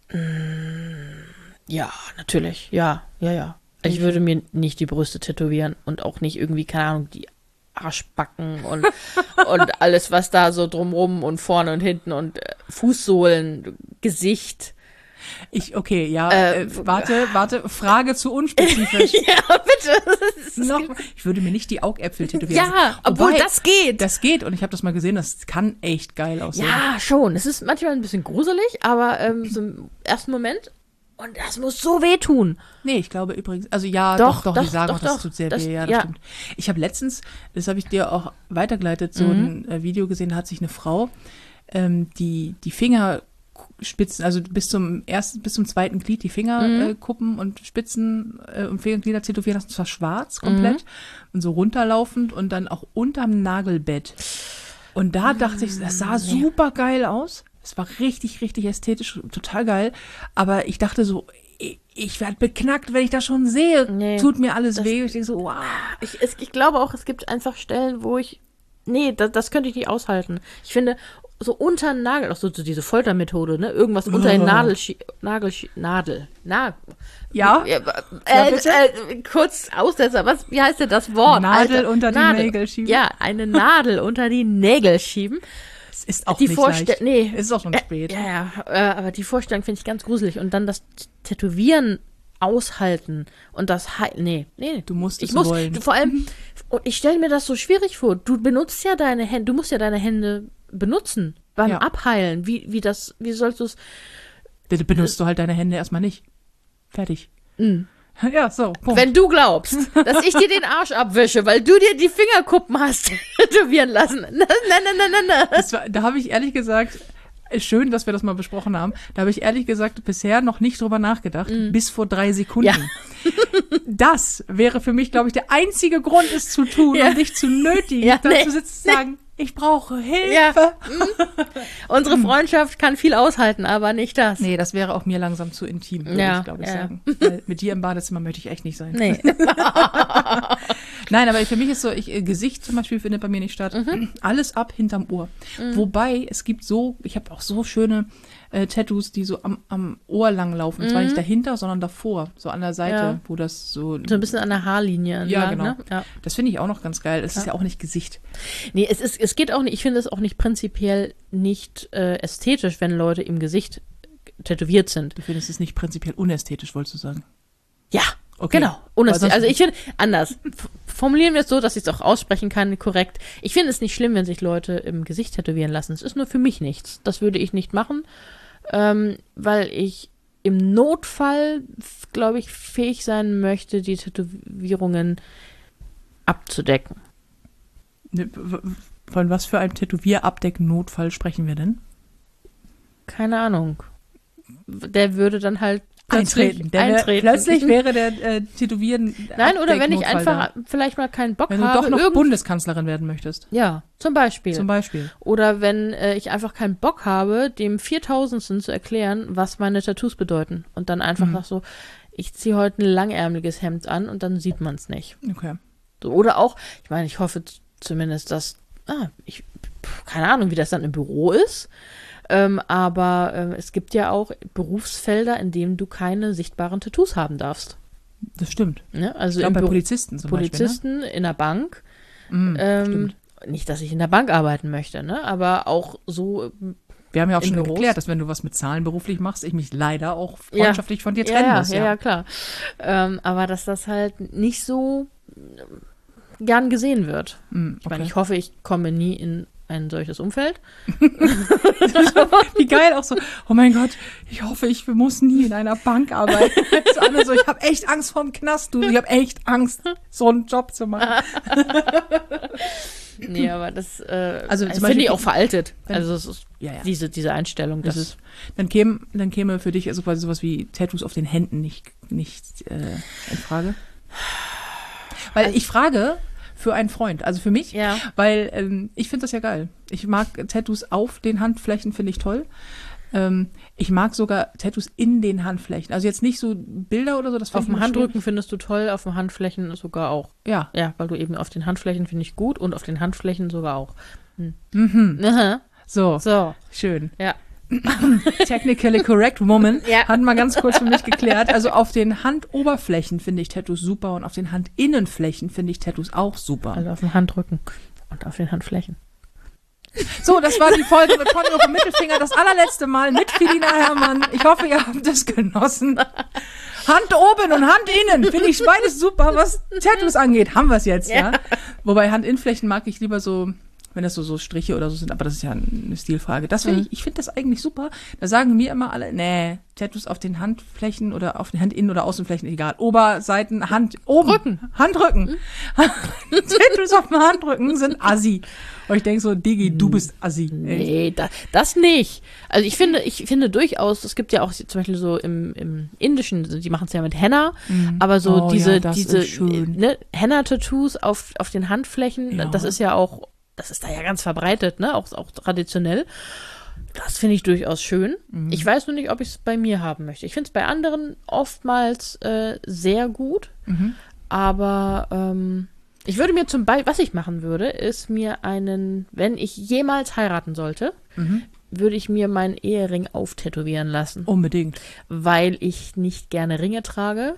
Ja, natürlich. Ja, ja, ja. Ich würde mir nicht die Brüste tätowieren und auch nicht irgendwie, keine Ahnung, die Arschbacken und, und alles, was da so drumrum und vorne und hinten und äh, Fußsohlen, Gesicht. Ich, okay, ja, Äh, äh, warte, warte, Frage zu unspezifisch. Ja, bitte. Das ist- Noch, ich würde mir nicht die Augäpfel tätowieren lassen. Ja, obwohl Wobei, das geht. Das geht und ich habe das mal gesehen, das kann echt geil aussehen. Ja, schon. Es ist manchmal ein bisschen gruselig, aber ähm, so im ersten Moment. Und das muss so wehtun. Nee, ich glaube übrigens, also ja, Doch, doch, doch, die doch, sagen doch, auch, das doch. tut sehr Das- weh, ja, das ja. stimmt. Ich habe letztens, das habe ich dir auch weitergeleitet, so Mhm. ein äh, Video gesehen, da hat sich eine Frau, ähm, die die Fingerspitzen, also bis zum ersten, bis zum zweiten Glied die Fingerkuppen Mhm. äh, Kuppen und Spitzen äh, und Fingerglieder tätowieren lassen, zwar schwarz komplett Mhm. und so runterlaufend und dann auch unterm Nagelbett. Und da dachte ich, das sah super geil aus. Es war richtig, richtig ästhetisch, total geil. Aber ich dachte so, ich, ich werde beknackt, wenn ich das schon sehe. Nee, Tut mir alles das- weh. Ich denke so, wow. Ich, es, ich glaube auch, es gibt einfach Stellen, wo ich. Nee, das, das könnte ich nicht aushalten. Ich finde, so unter den Nagel, auch so, so diese Foltermethode, ne? Irgendwas unter den Oh. Nadel, Nagel, Nadel, Na, Ja? ja, Ja, äh, bitte? äh, kurz Aussetzer, was, wie heißt denn das Wort? Nadel Alter? unter die Nadel. Nägel schieben? Ja, eine Nadel unter die Nägel schieben. Es ist auch Die nicht Vorstell- leicht. nee. Es ist auch schon spät. Ja, ja, äh, aber die Vorstellung finde ich ganz gruselig. Und dann das Tätowieren aushalten und das He nee, nee. Du musst ich es muss, wollen. Du, vor allem, und ich stelle mir das so schwierig vor. Du benutzt ja deine Hände, du musst ja deine Hände benutzen beim Ja. Abheilen. Wie, wie das, wie sollst du es? Bitte benutzt du halt deine Hände erstmal nicht. Fertig. Mhm. Ja, so. Punkt. Wenn du glaubst, dass ich dir den Arsch abwische, weil du dir die Fingerkuppen hast tätowieren lassen. Nein, nein, nein, nein, nein. Das war, da habe ich ehrlich gesagt, ist schön, dass wir das mal besprochen haben, da habe ich ehrlich gesagt bisher noch nicht drüber nachgedacht, bis vor drei Sekunden. Ja. Das wäre für mich, glaube ich, der einzige Grund, es zu tun, Ja. um dich zu nötigen, Ja, da nee. zu sitzen und sagen, ich brauche Hilfe. Ja. Unsere Freundschaft kann viel aushalten, aber nicht das. Nee, das wäre auch mir langsam zu intim, würde Ja, ich, glaube ich, ja. sagen. Weil mit dir im Badezimmer möchte ich echt nicht sein. Nee. Nein, aber für mich ist so, ich, äh, Gesicht zum Beispiel findet bei mir nicht statt. Mhm. Alles ab hinterm Ohr. Wobei, es gibt so, ich habe auch so schöne äh, Tattoos, die so am, am Ohr lang laufen. Und zwar nicht dahinter, sondern davor, so an der Seite, Mhm. Ja. wo das so... So ein bisschen an der Haarlinie entlang, Ja, genau. ne? Ja. Das finde ich auch noch ganz geil. Es ist ja auch nicht Gesicht. Nee, es ist, es geht auch nicht, ich finde es auch nicht prinzipiell nicht äh, ästhetisch, wenn Leute im Gesicht tätowiert sind. Du findest es nicht prinzipiell unästhetisch, wolltest du sagen? Ja, Okay. genau. Unästhetisch. Weil sonst- Also ich finde, anders. F- Formulieren wir es so, dass ich es auch aussprechen kann, korrekt. Ich finde es nicht schlimm, wenn sich Leute im Gesicht tätowieren lassen. Es ist nur für mich nichts. Das würde ich nicht machen. ähm, weil ich im Notfall, glaube ich, fähig sein möchte, die Tätowierungen abzudecken. Von was für einem Tätowierabdeck-Notfall sprechen wir denn? Keine Ahnung. Der würde dann halt eintreten. Der eintreten. Wär, plötzlich wäre der äh, Tätowieren. Nein, oder wenn ich einfach da. vielleicht mal keinen Bock wenn habe. Wenn du doch noch Bundeskanzlerin werden möchtest. Ja, zum Beispiel. Zum Beispiel. Oder wenn äh, ich einfach keinen Bock habe, dem Viertausendsten zu erklären, was meine Tattoos bedeuten. Und dann einfach mhm. sag so, ich ziehe heute ein langärmeliges Hemd an und dann sieht man es nicht. Okay. So, oder auch, ich meine, ich hoffe zumindest, dass, ah, ich, keine Ahnung, wie das dann im Büro ist. Ähm, aber äh, es gibt ja auch Berufsfelder, in denen du keine sichtbaren Tattoos haben darfst. Das stimmt. Ne? Also ich glaube, bei Bü- Polizisten zum Polizisten Beispiel, ne? in der Bank. Mm, ähm, stimmt. Nicht, dass ich in der Bank arbeiten möchte, ne? Aber auch so. Wir haben ja auch schon Büros. geklärt, dass wenn du was mit Zahlen beruflich machst, ich mich leider auch freundschaftlich ja. von dir trennen ja, muss. Ja, ja, ja, klar. Ähm, aber dass das halt nicht so gern gesehen wird. Mm, okay. Ich meine, ich hoffe, ich komme nie in ein solches Umfeld. Wie geil auch so, oh mein Gott, ich hoffe, ich muss nie in einer Bank arbeiten. So, alle so, ich habe echt Angst vorm Knast, du. Ich habe echt Angst, so einen Job zu machen. Nee, aber das, äh, also das finde ich auch veraltet. Wenn, also es ist ja, ja. Diese, diese Einstellung. Das ist, dann, käme, dann käme für dich also quasi sowas wie Tattoos auf den Händen nicht, nicht äh, in Frage. Weil also, ich frage für einen Freund, also für mich, ja. weil ähm, ich finde das ja geil. Ich mag Tattoos auf den Handflächen, finde ich toll. Ähm, ich mag sogar Tattoos in den Handflächen. Also jetzt nicht so Bilder oder so. Das auf dem Handrücken schön. Findest du toll, auf den Handflächen sogar auch. Ja. Ja, weil du eben auf den Handflächen finde ich gut und auf den Handflächen sogar auch. Hm. Mhm. Aha. So. So. Schön. Ja. Technically correct woman. Ja. Hat mal ganz kurz für mich geklärt. Also auf den Handoberflächen finde ich Tattoos super und auf den Handinnenflächen finde ich Tattoos auch super. Also auf dem Handrücken und auf den Handflächen. So, das war die Folge mit Pony auf dem Mittelfinger, das allerletzte Mal mit Felina Herrmann. Ich hoffe, ihr habt es genossen. Hand oben und Hand innen, finde ich beides super, was Tattoos angeht. Haben wir es jetzt, ja. ja? Wobei Handinnenflächen mag ich lieber so, wenn das so, so Striche oder so sind, aber das ist ja eine Stilfrage. Das finde mhm. ich, ich finde das eigentlich super. Da sagen mir immer alle, nee, Tattoos auf den Handflächen oder auf den Handinnen- oder Außenflächen, egal. Oberseiten, Hand, oben. Rücken. Handrücken. Mhm. Tattoos auf dem Handrücken sind assi. Und ich denke so, Digi, du bist assi. Nee, da, das nicht. Also ich finde, ich finde durchaus, es gibt ja auch zum Beispiel so im, im Indischen, die machen es ja mit Henna, mhm. aber so oh, diese, ja, diese ne, Henna-Tattoos auf, auf den Handflächen, ja. das ist ja auch, das ist da ja ganz verbreitet, ne, auch, auch traditionell. Das finde ich durchaus schön. Mhm. Ich weiß nur nicht, ob ich es bei mir haben möchte. Ich finde es bei anderen oftmals äh, sehr gut, mhm. aber ähm, ich würde mir zum Beispiel, was ich machen würde, ist mir einen, wenn ich jemals heiraten sollte, mhm. würde ich mir meinen Ehering auftätowieren lassen. Unbedingt. Weil ich nicht gerne Ringe trage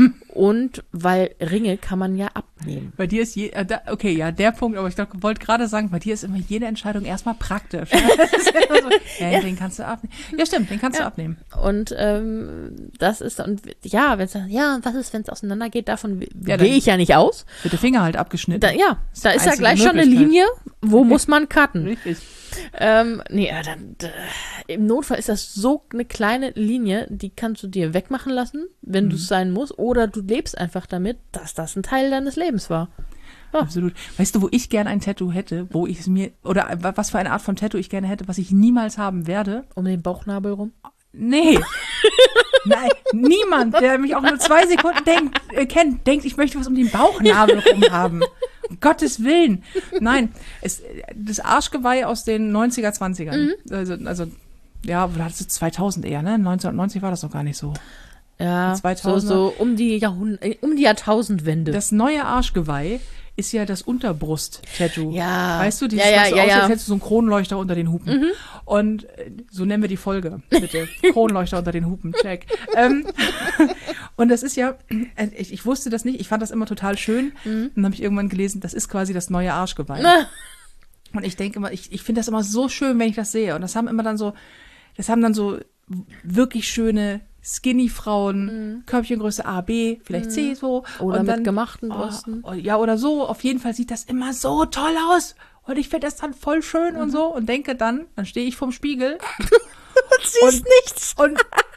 und weil Ringe kann man ja abnehmen. Bei dir ist, je, äh, da, okay, ja, der Punkt, aber ich wollte gerade sagen, bei dir ist immer jede Entscheidung erstmal praktisch. Das ist immer so, ja, ja. Den kannst du abnehmen. Ja, stimmt, den kannst ja. du abnehmen. Und ähm, das ist, und ja, wenn es ja, was ist, wenn es auseinandergeht, davon ja, gehe ich ja nicht aus. Wird der Finger halt abgeschnitten. Da, ja, da ist ja gleich schon eine Linie, wo muss man cutten. Richtig. Ähm, nee, dann, äh, im Notfall ist das so eine kleine Linie, die kannst du dir wegmachen lassen, wenn mhm. du es sein musst, oder du lebst einfach damit, dass das ein Teil deines Lebens war. Ja. Absolut. Weißt du, wo ich gerne ein Tattoo hätte, wo ich es mir, oder was für eine Art von Tattoo ich gerne hätte, was ich niemals haben werde? Um den Bauchnabel rum? Nee. Nein, niemand, der mich auch nur zwei Sekunden denkt, äh, kennt, denkt, ich möchte was um den Bauchnabel rum haben. Um Gottes Willen. Nein, es, das Arschgeweih aus den neunziger, zwanzigern. Mhm. Also, also, ja, das ist zweitausend eher, ne? neunzehnhundertneunzig war das noch gar nicht so. Ja, so, so um die Jahrhund- um die Jahrtausendwende. Das neue Arschgeweih ist ja das Unterbrust-Tattoo. Ja. Weißt du, dieses, ja, ja, was so ja, aussieht, ja. als hättest du so einen Kronleuchter unter den Hupen. Mhm. Und äh, so nennen wir die Folge, bitte. Kronleuchter unter den Hupen, check. ähm, und das ist ja, äh, ich, ich wusste das nicht, ich fand das immer total schön. Mhm. Und dann habe ich irgendwann gelesen, das ist quasi das neue Arschgeweih. Na. Und ich denke immer, ich, ich finde das immer so schön, wenn ich das sehe. Und das haben immer dann so, das haben dann so wirklich schöne Skinny-Frauen, mhm. Körbchengröße A, B, vielleicht mhm. C so. Oder und mit dann, gemachten Brüsten. Oh, ja, oder so. Auf jeden Fall sieht das immer so toll aus. Und ich finde das dann voll schön mhm. und so. Und denke dann, dann stehe ich vorm Spiegel und siehst und, nichts. Und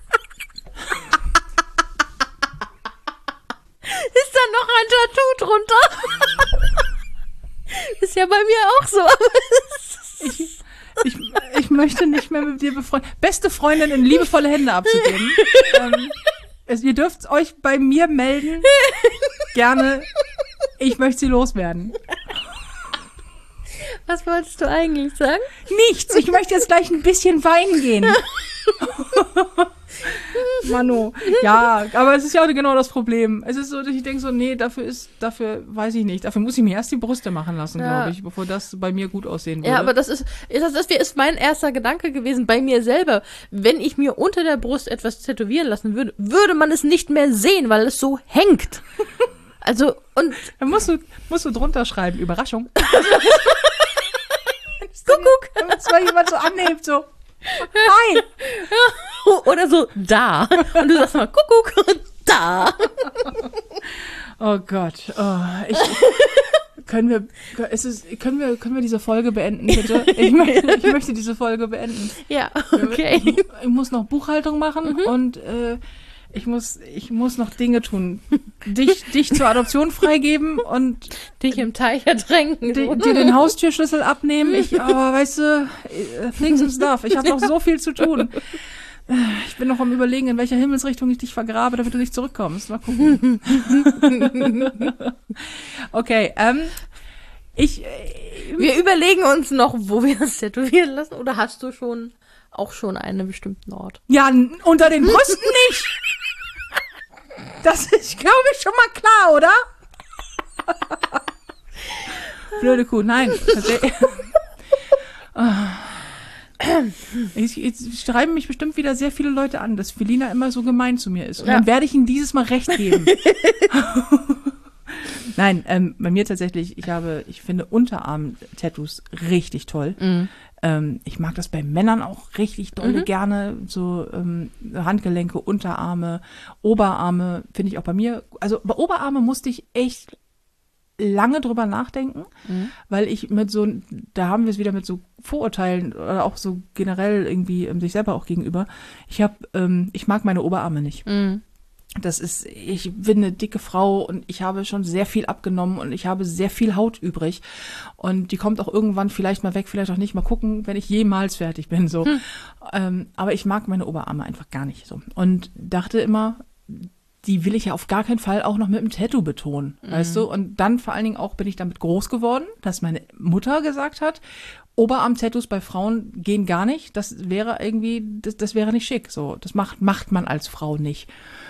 ist da noch ein Tattoo drunter? Ist ja bei mir auch so. ich, ich, ich möchte nicht mehr mit dir befreundet. Beste Freundin in liebevolle Hände abzugeben. ähm, es, ihr dürft euch bei mir melden. Gerne. Ich möchte sie loswerden. Was wolltest du eigentlich sagen? Nichts. Ich möchte jetzt gleich ein bisschen weinen gehen. Mano. Ja, aber es ist ja auch genau das Problem. Es ist so, dass ich denke so, nee, dafür ist, dafür weiß ich nicht. Dafür muss ich mir erst die Brüste machen lassen, Ja. glaube ich, bevor das bei mir gut aussehen würde. Ja, aber das ist, das, das ist mein erster Gedanke gewesen bei mir selber. Wenn ich mir unter der Brust etwas tätowieren lassen würde, würde man es nicht mehr sehen, weil es so hängt. Also, und... Dann musst du, musst du drunter schreiben, Überraschung. Kuckuck. Wenn es mal jemand so anhebt, so, hi. Oder so, da. Und du sagst mal, Kuckuck, da. Oh Gott. Oh, ich, können wir, ist es, können wir, können wir diese Folge beenden, bitte? Ich möchte, ich möchte diese Folge beenden. Ja, okay. Ich, ich muss noch Buchhaltung machen mhm. und äh, ich muss, ich muss noch Dinge tun. Dich, dich zur Adoption freigeben und dich im Teich ertränken. Di, dir den Haustürschlüssel abnehmen. Ich, aber weißt du, things and stuff. Ich habe noch so viel zu tun. Ich bin noch am Überlegen, in welcher Himmelsrichtung ich dich vergrabe, damit du nicht zurückkommst. Mal gucken. Okay, ähm, ich... Äh, wir überlegen uns noch, wo wir das tätowieren lassen. Oder hast du schon auch schon einen bestimmten Ort? Ja, n- unter den Brüsten nicht. Das ist, glaube ich, schon mal klar, oder? Blöde Kuh, nein. Ich, jetzt schreiben mich bestimmt wieder sehr viele Leute an, dass Felina immer so gemein zu mir ist. Und ja. Dann werde ich ihnen dieses Mal recht geben. Nein, ähm, bei mir tatsächlich, ich habe, ich finde Unterarm-Tattoos richtig toll. Mhm. Ähm, ich mag das bei Männern auch richtig dolle mhm. gerne. So ähm, Handgelenke, Unterarme, Oberarme finde ich auch bei mir. Also bei Oberarme musste ich echt lange drüber nachdenken, mhm. weil ich mit so, da haben wir es wieder mit so Vorurteilen oder auch so generell irgendwie ähm, sich selber auch gegenüber. Ich habe, ähm, ich mag meine Oberarme nicht. Mhm. Das ist, ich bin eine dicke Frau und ich habe schon sehr viel abgenommen und ich habe sehr viel Haut übrig und die kommt auch irgendwann vielleicht mal weg, vielleicht auch nicht, mal gucken, wenn ich jemals fertig bin, so. Hm. Ähm, aber ich mag meine Oberarme einfach gar nicht so und dachte immer, die will ich ja auf gar keinen Fall auch noch mit einem Tattoo betonen, mhm. weißt du? Und dann vor allen Dingen auch bin ich damit groß geworden, dass meine Mutter gesagt hat, Oberarm-Tattoos bei Frauen gehen gar nicht, das wäre irgendwie, das, das wäre nicht schick, so. Das macht, macht man als Frau nicht.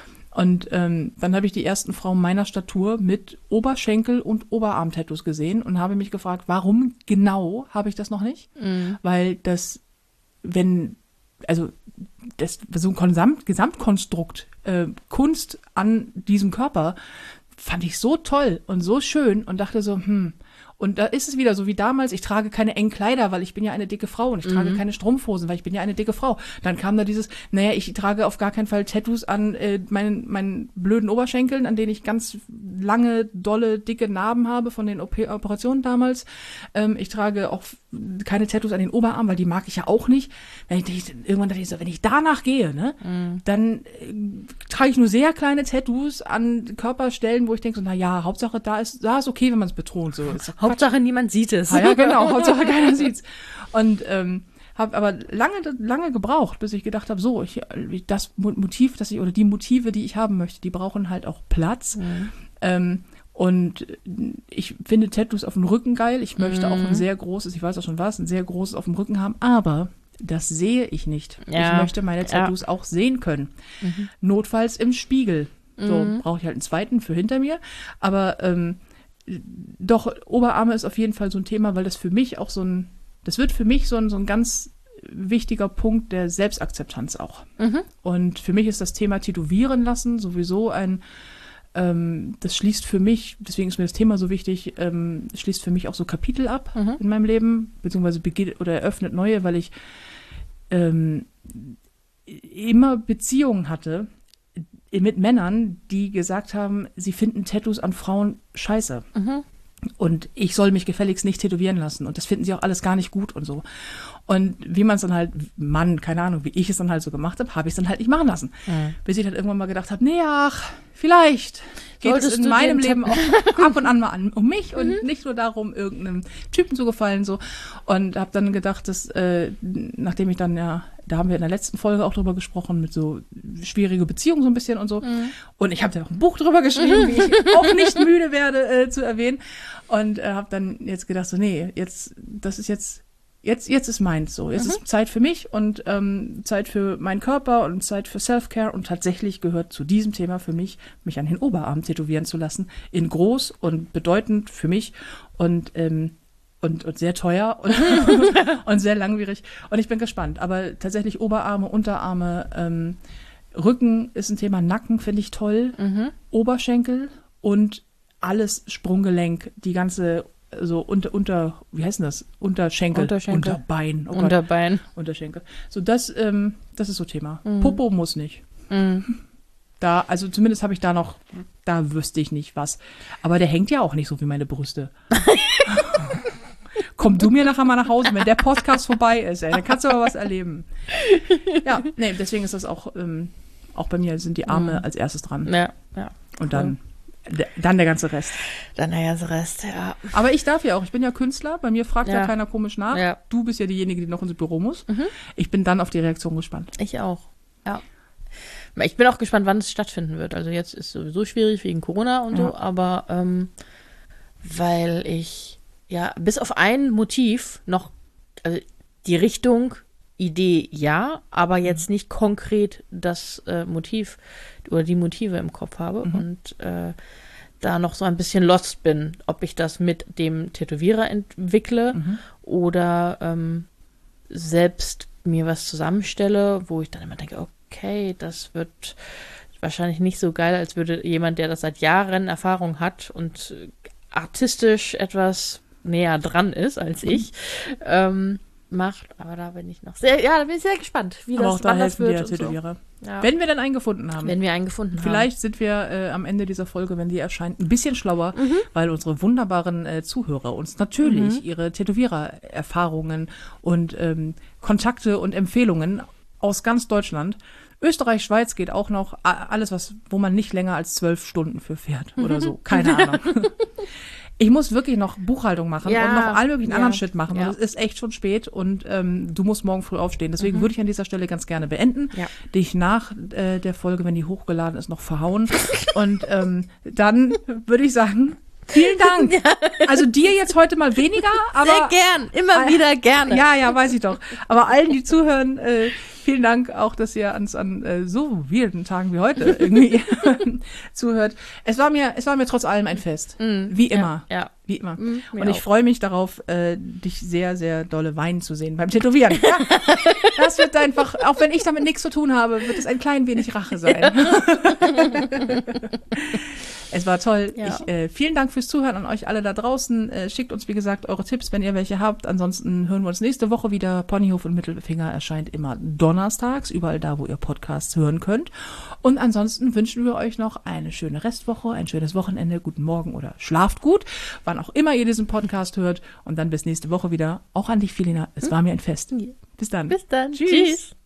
Und ähm, dann habe ich die ersten Frauen meiner Statur mit Oberschenkel- und Oberarm-Tattoos gesehen und habe mich gefragt, warum genau habe ich das noch nicht? Mhm. Weil das, wenn, also das so ein Gesamt, Gesamtkonstrukt, äh, Kunst an diesem Körper, fand ich so toll und so schön und dachte so, hm, und da ist es wieder so wie damals, ich trage keine engen Kleider, weil ich bin ja eine dicke Frau und ich trage mhm. keine Strumpfhosen, weil ich bin ja eine dicke Frau. Dann kam da dieses, naja, ich trage auf gar keinen Fall Tattoos an äh, meinen, meinen blöden Oberschenkeln, an denen ich ganz lange, dolle, dicke Narben habe von den O P- Operationen damals. Ähm, ich trage auch keine Tattoos an den Oberarm, weil die mag ich ja auch nicht. Wenn ich, ich, irgendwann dachte ich so, wenn ich danach gehe, ne, mhm. dann äh, trage ich nur sehr kleine Tattoos an Körperstellen, wo ich denke so, na ja, Hauptsache da ist, da ist okay, wenn man es betont, so. Hauptsache niemand sieht es. Ah, ja, genau, Hauptsache keiner sieht's. Und ähm, habe aber lange, lange gebraucht, bis ich gedacht habe, so, ich, das Motiv, das ich, oder die Motive, die ich haben möchte, die brauchen halt auch Platz. Mhm. Ähm, und ich finde Tattoos auf dem Rücken geil. Ich möchte mhm. auch ein sehr großes, ich weiß auch schon was, ein sehr großes auf dem Rücken haben, aber das sehe ich nicht. Ja. Ich möchte meine Tattoos ja. auch sehen können. Mhm. Notfalls im Spiegel. So, mhm. brauche ich halt einen zweiten für hinter mir. Aber ähm, doch, Oberarme ist auf jeden Fall so ein Thema, weil das für mich auch so ein, das wird für mich so ein, so ein ganz wichtiger Punkt der Selbstakzeptanz auch. Mhm. Und für mich ist das Thema Tätowieren lassen sowieso ein, ähm, das schließt für mich, deswegen ist mir das Thema so wichtig, ähm, schließt für mich auch so Kapitel ab mhm. in meinem Leben, beziehungsweise beginnt oder eröffnet neue, weil ich ähm, immer Beziehungen hatte mit Männern, die gesagt haben, sie finden Tattoos an Frauen scheiße. Mhm. Und ich soll mich gefälligst nicht tätowieren lassen. Und das finden sie auch alles gar nicht gut und so. Und wie man es dann halt, Mann, keine Ahnung, wie ich es dann halt so gemacht habe, habe ich es dann halt nicht machen lassen. Mhm. Bis ich dann irgendwann mal gedacht habe, nee, ach, vielleicht geht Solltest es in meinem Leben auch ab und an mal an, um mich und mhm. nicht nur darum, irgendeinem Typen zu gefallen. So. Und habe dann gedacht, dass, äh, nachdem ich dann ja, da haben wir in der letzten Folge auch drüber gesprochen, mit so schwierige Beziehungen so ein bisschen und so. Mhm. Und ich habe da auch ein Buch drüber geschrieben, wie ich auch nicht müde werde äh, zu erwähnen. Und äh, habe dann jetzt gedacht, so nee, jetzt, das ist jetzt, jetzt, jetzt ist meins so. Jetzt mhm. ist Zeit für mich und ähm, Zeit für meinen Körper und Zeit für Self-Care. Und tatsächlich gehört zu diesem Thema für mich, mich an den Oberarm tätowieren zu lassen. In groß und bedeutend für mich. Und ähm, Und, und sehr teuer und, und sehr langwierig. Und ich bin gespannt. Aber tatsächlich Oberarme, Unterarme, ähm, Rücken ist ein Thema. Nacken finde ich toll. Mhm. Oberschenkel und alles Sprunggelenk, die ganze so unter, unter wie heißt denn das? Unterschenkel, Unterschenkel. Unterbein. Oh Unterbein. Gott. Unterschenkel. So, das, ähm, das ist so Thema. Mhm. Popo muss nicht. Mhm. Da, also zumindest habe ich da noch, da wüsste ich nicht was. Aber der hängt ja auch nicht so wie meine Brüste. Komm du mir nachher mal nach Hause, wenn der Podcast vorbei ist, ey, dann kannst du aber was erleben. Ja, nee, deswegen ist das auch, ähm, auch bei mir sind die Arme mhm. als erstes dran. Ja, ja. Und dann, d- dann der ganze Rest. Dann der ganze Rest, ja. Aber ich darf ja auch, ich bin ja Künstler, bei mir fragt ja, ja keiner komisch nach. Ja. Du bist ja diejenige, die noch ins Büro muss. Mhm. Ich bin dann auf die Reaktion gespannt. Ich auch, ja. Ich bin auch gespannt, wann es stattfinden wird. Also jetzt ist es sowieso schwierig wegen Corona und ja. so, aber ähm, weil ich ja, bis auf ein Motiv noch, also die Richtung, Idee ja, aber jetzt nicht konkret das äh, Motiv oder die Motive im Kopf habe mhm. und äh, da noch so ein bisschen lost bin, ob ich das mit dem Tätowierer entwickle mhm. oder ähm, selbst mir was zusammenstelle, wo ich dann immer denke, okay, das wird wahrscheinlich nicht so geil, als würde jemand, der das seit Jahren Erfahrung hat und artistisch etwas näher dran ist als ich, ähm, macht. Aber da bin ich noch sehr, ja, da bin ich sehr gespannt, wie aber das, auch da wann das wird. Die Tätowierer. So. Ja. Wenn wir dann einen gefunden haben. Wenn wir einen gefunden haben. Vielleicht sind wir äh, am Ende dieser Folge, wenn die erscheint, ein bisschen schlauer, mhm. weil unsere wunderbaren äh, Zuhörer uns natürlich mhm. ihre Tätowierer-Erfahrungen und ähm, Kontakte und Empfehlungen aus ganz Deutschland. Österreich, Schweiz geht auch noch. Alles, was, wo man nicht länger als zwölf Stunden für fährt oder so. Keine Ahnung. Ich muss wirklich noch Buchhaltung machen ja, und noch all möglichen ja, anderen Shit machen. Ja. Und es ist echt schon spät und ähm, du musst morgen früh aufstehen. Deswegen mhm. würde ich an dieser Stelle ganz gerne beenden. Ja. Dich nach äh, der Folge, wenn die hochgeladen ist, noch verhauen. Und ähm, dann würde ich sagen, vielen Dank. Ja. Also dir jetzt heute mal weniger, aber sehr gern, immer äh, wieder gerne. Ja, ja, weiß ich doch. Aber allen, die zuhören, äh, vielen Dank auch, dass ihr uns an äh, so wilden Tagen wie heute irgendwie zuhört. Es war mir, es war mir trotz allem ein Fest. Mm, wie immer. Ja, ja. Wie immer. Mm, und ich freue mich darauf, äh, dich sehr, sehr dolle weinen zu sehen beim Tätowieren. Ja, das wird einfach, auch wenn ich damit nichts zu tun habe, wird es ein klein wenig Rache sein. Es war toll. Ja. Ich, äh, vielen Dank fürs Zuhören an euch alle da draußen. Äh, schickt uns, wie gesagt, eure Tipps, wenn ihr welche habt. Ansonsten hören wir uns nächste Woche wieder. Ponyhof und Mittelfinger erscheint immer donnerstags, überall da, wo ihr Podcasts hören könnt. Und ansonsten wünschen wir euch noch eine schöne Restwoche, ein schönes Wochenende, guten Morgen oder schlaft gut, wann auch immer ihr diesen Podcast hört. Und dann bis nächste Woche wieder. Auch an dich, Filina. Es hm? war mir ein Fest. Bis dann. Bis dann. Tschüss. Tschüss.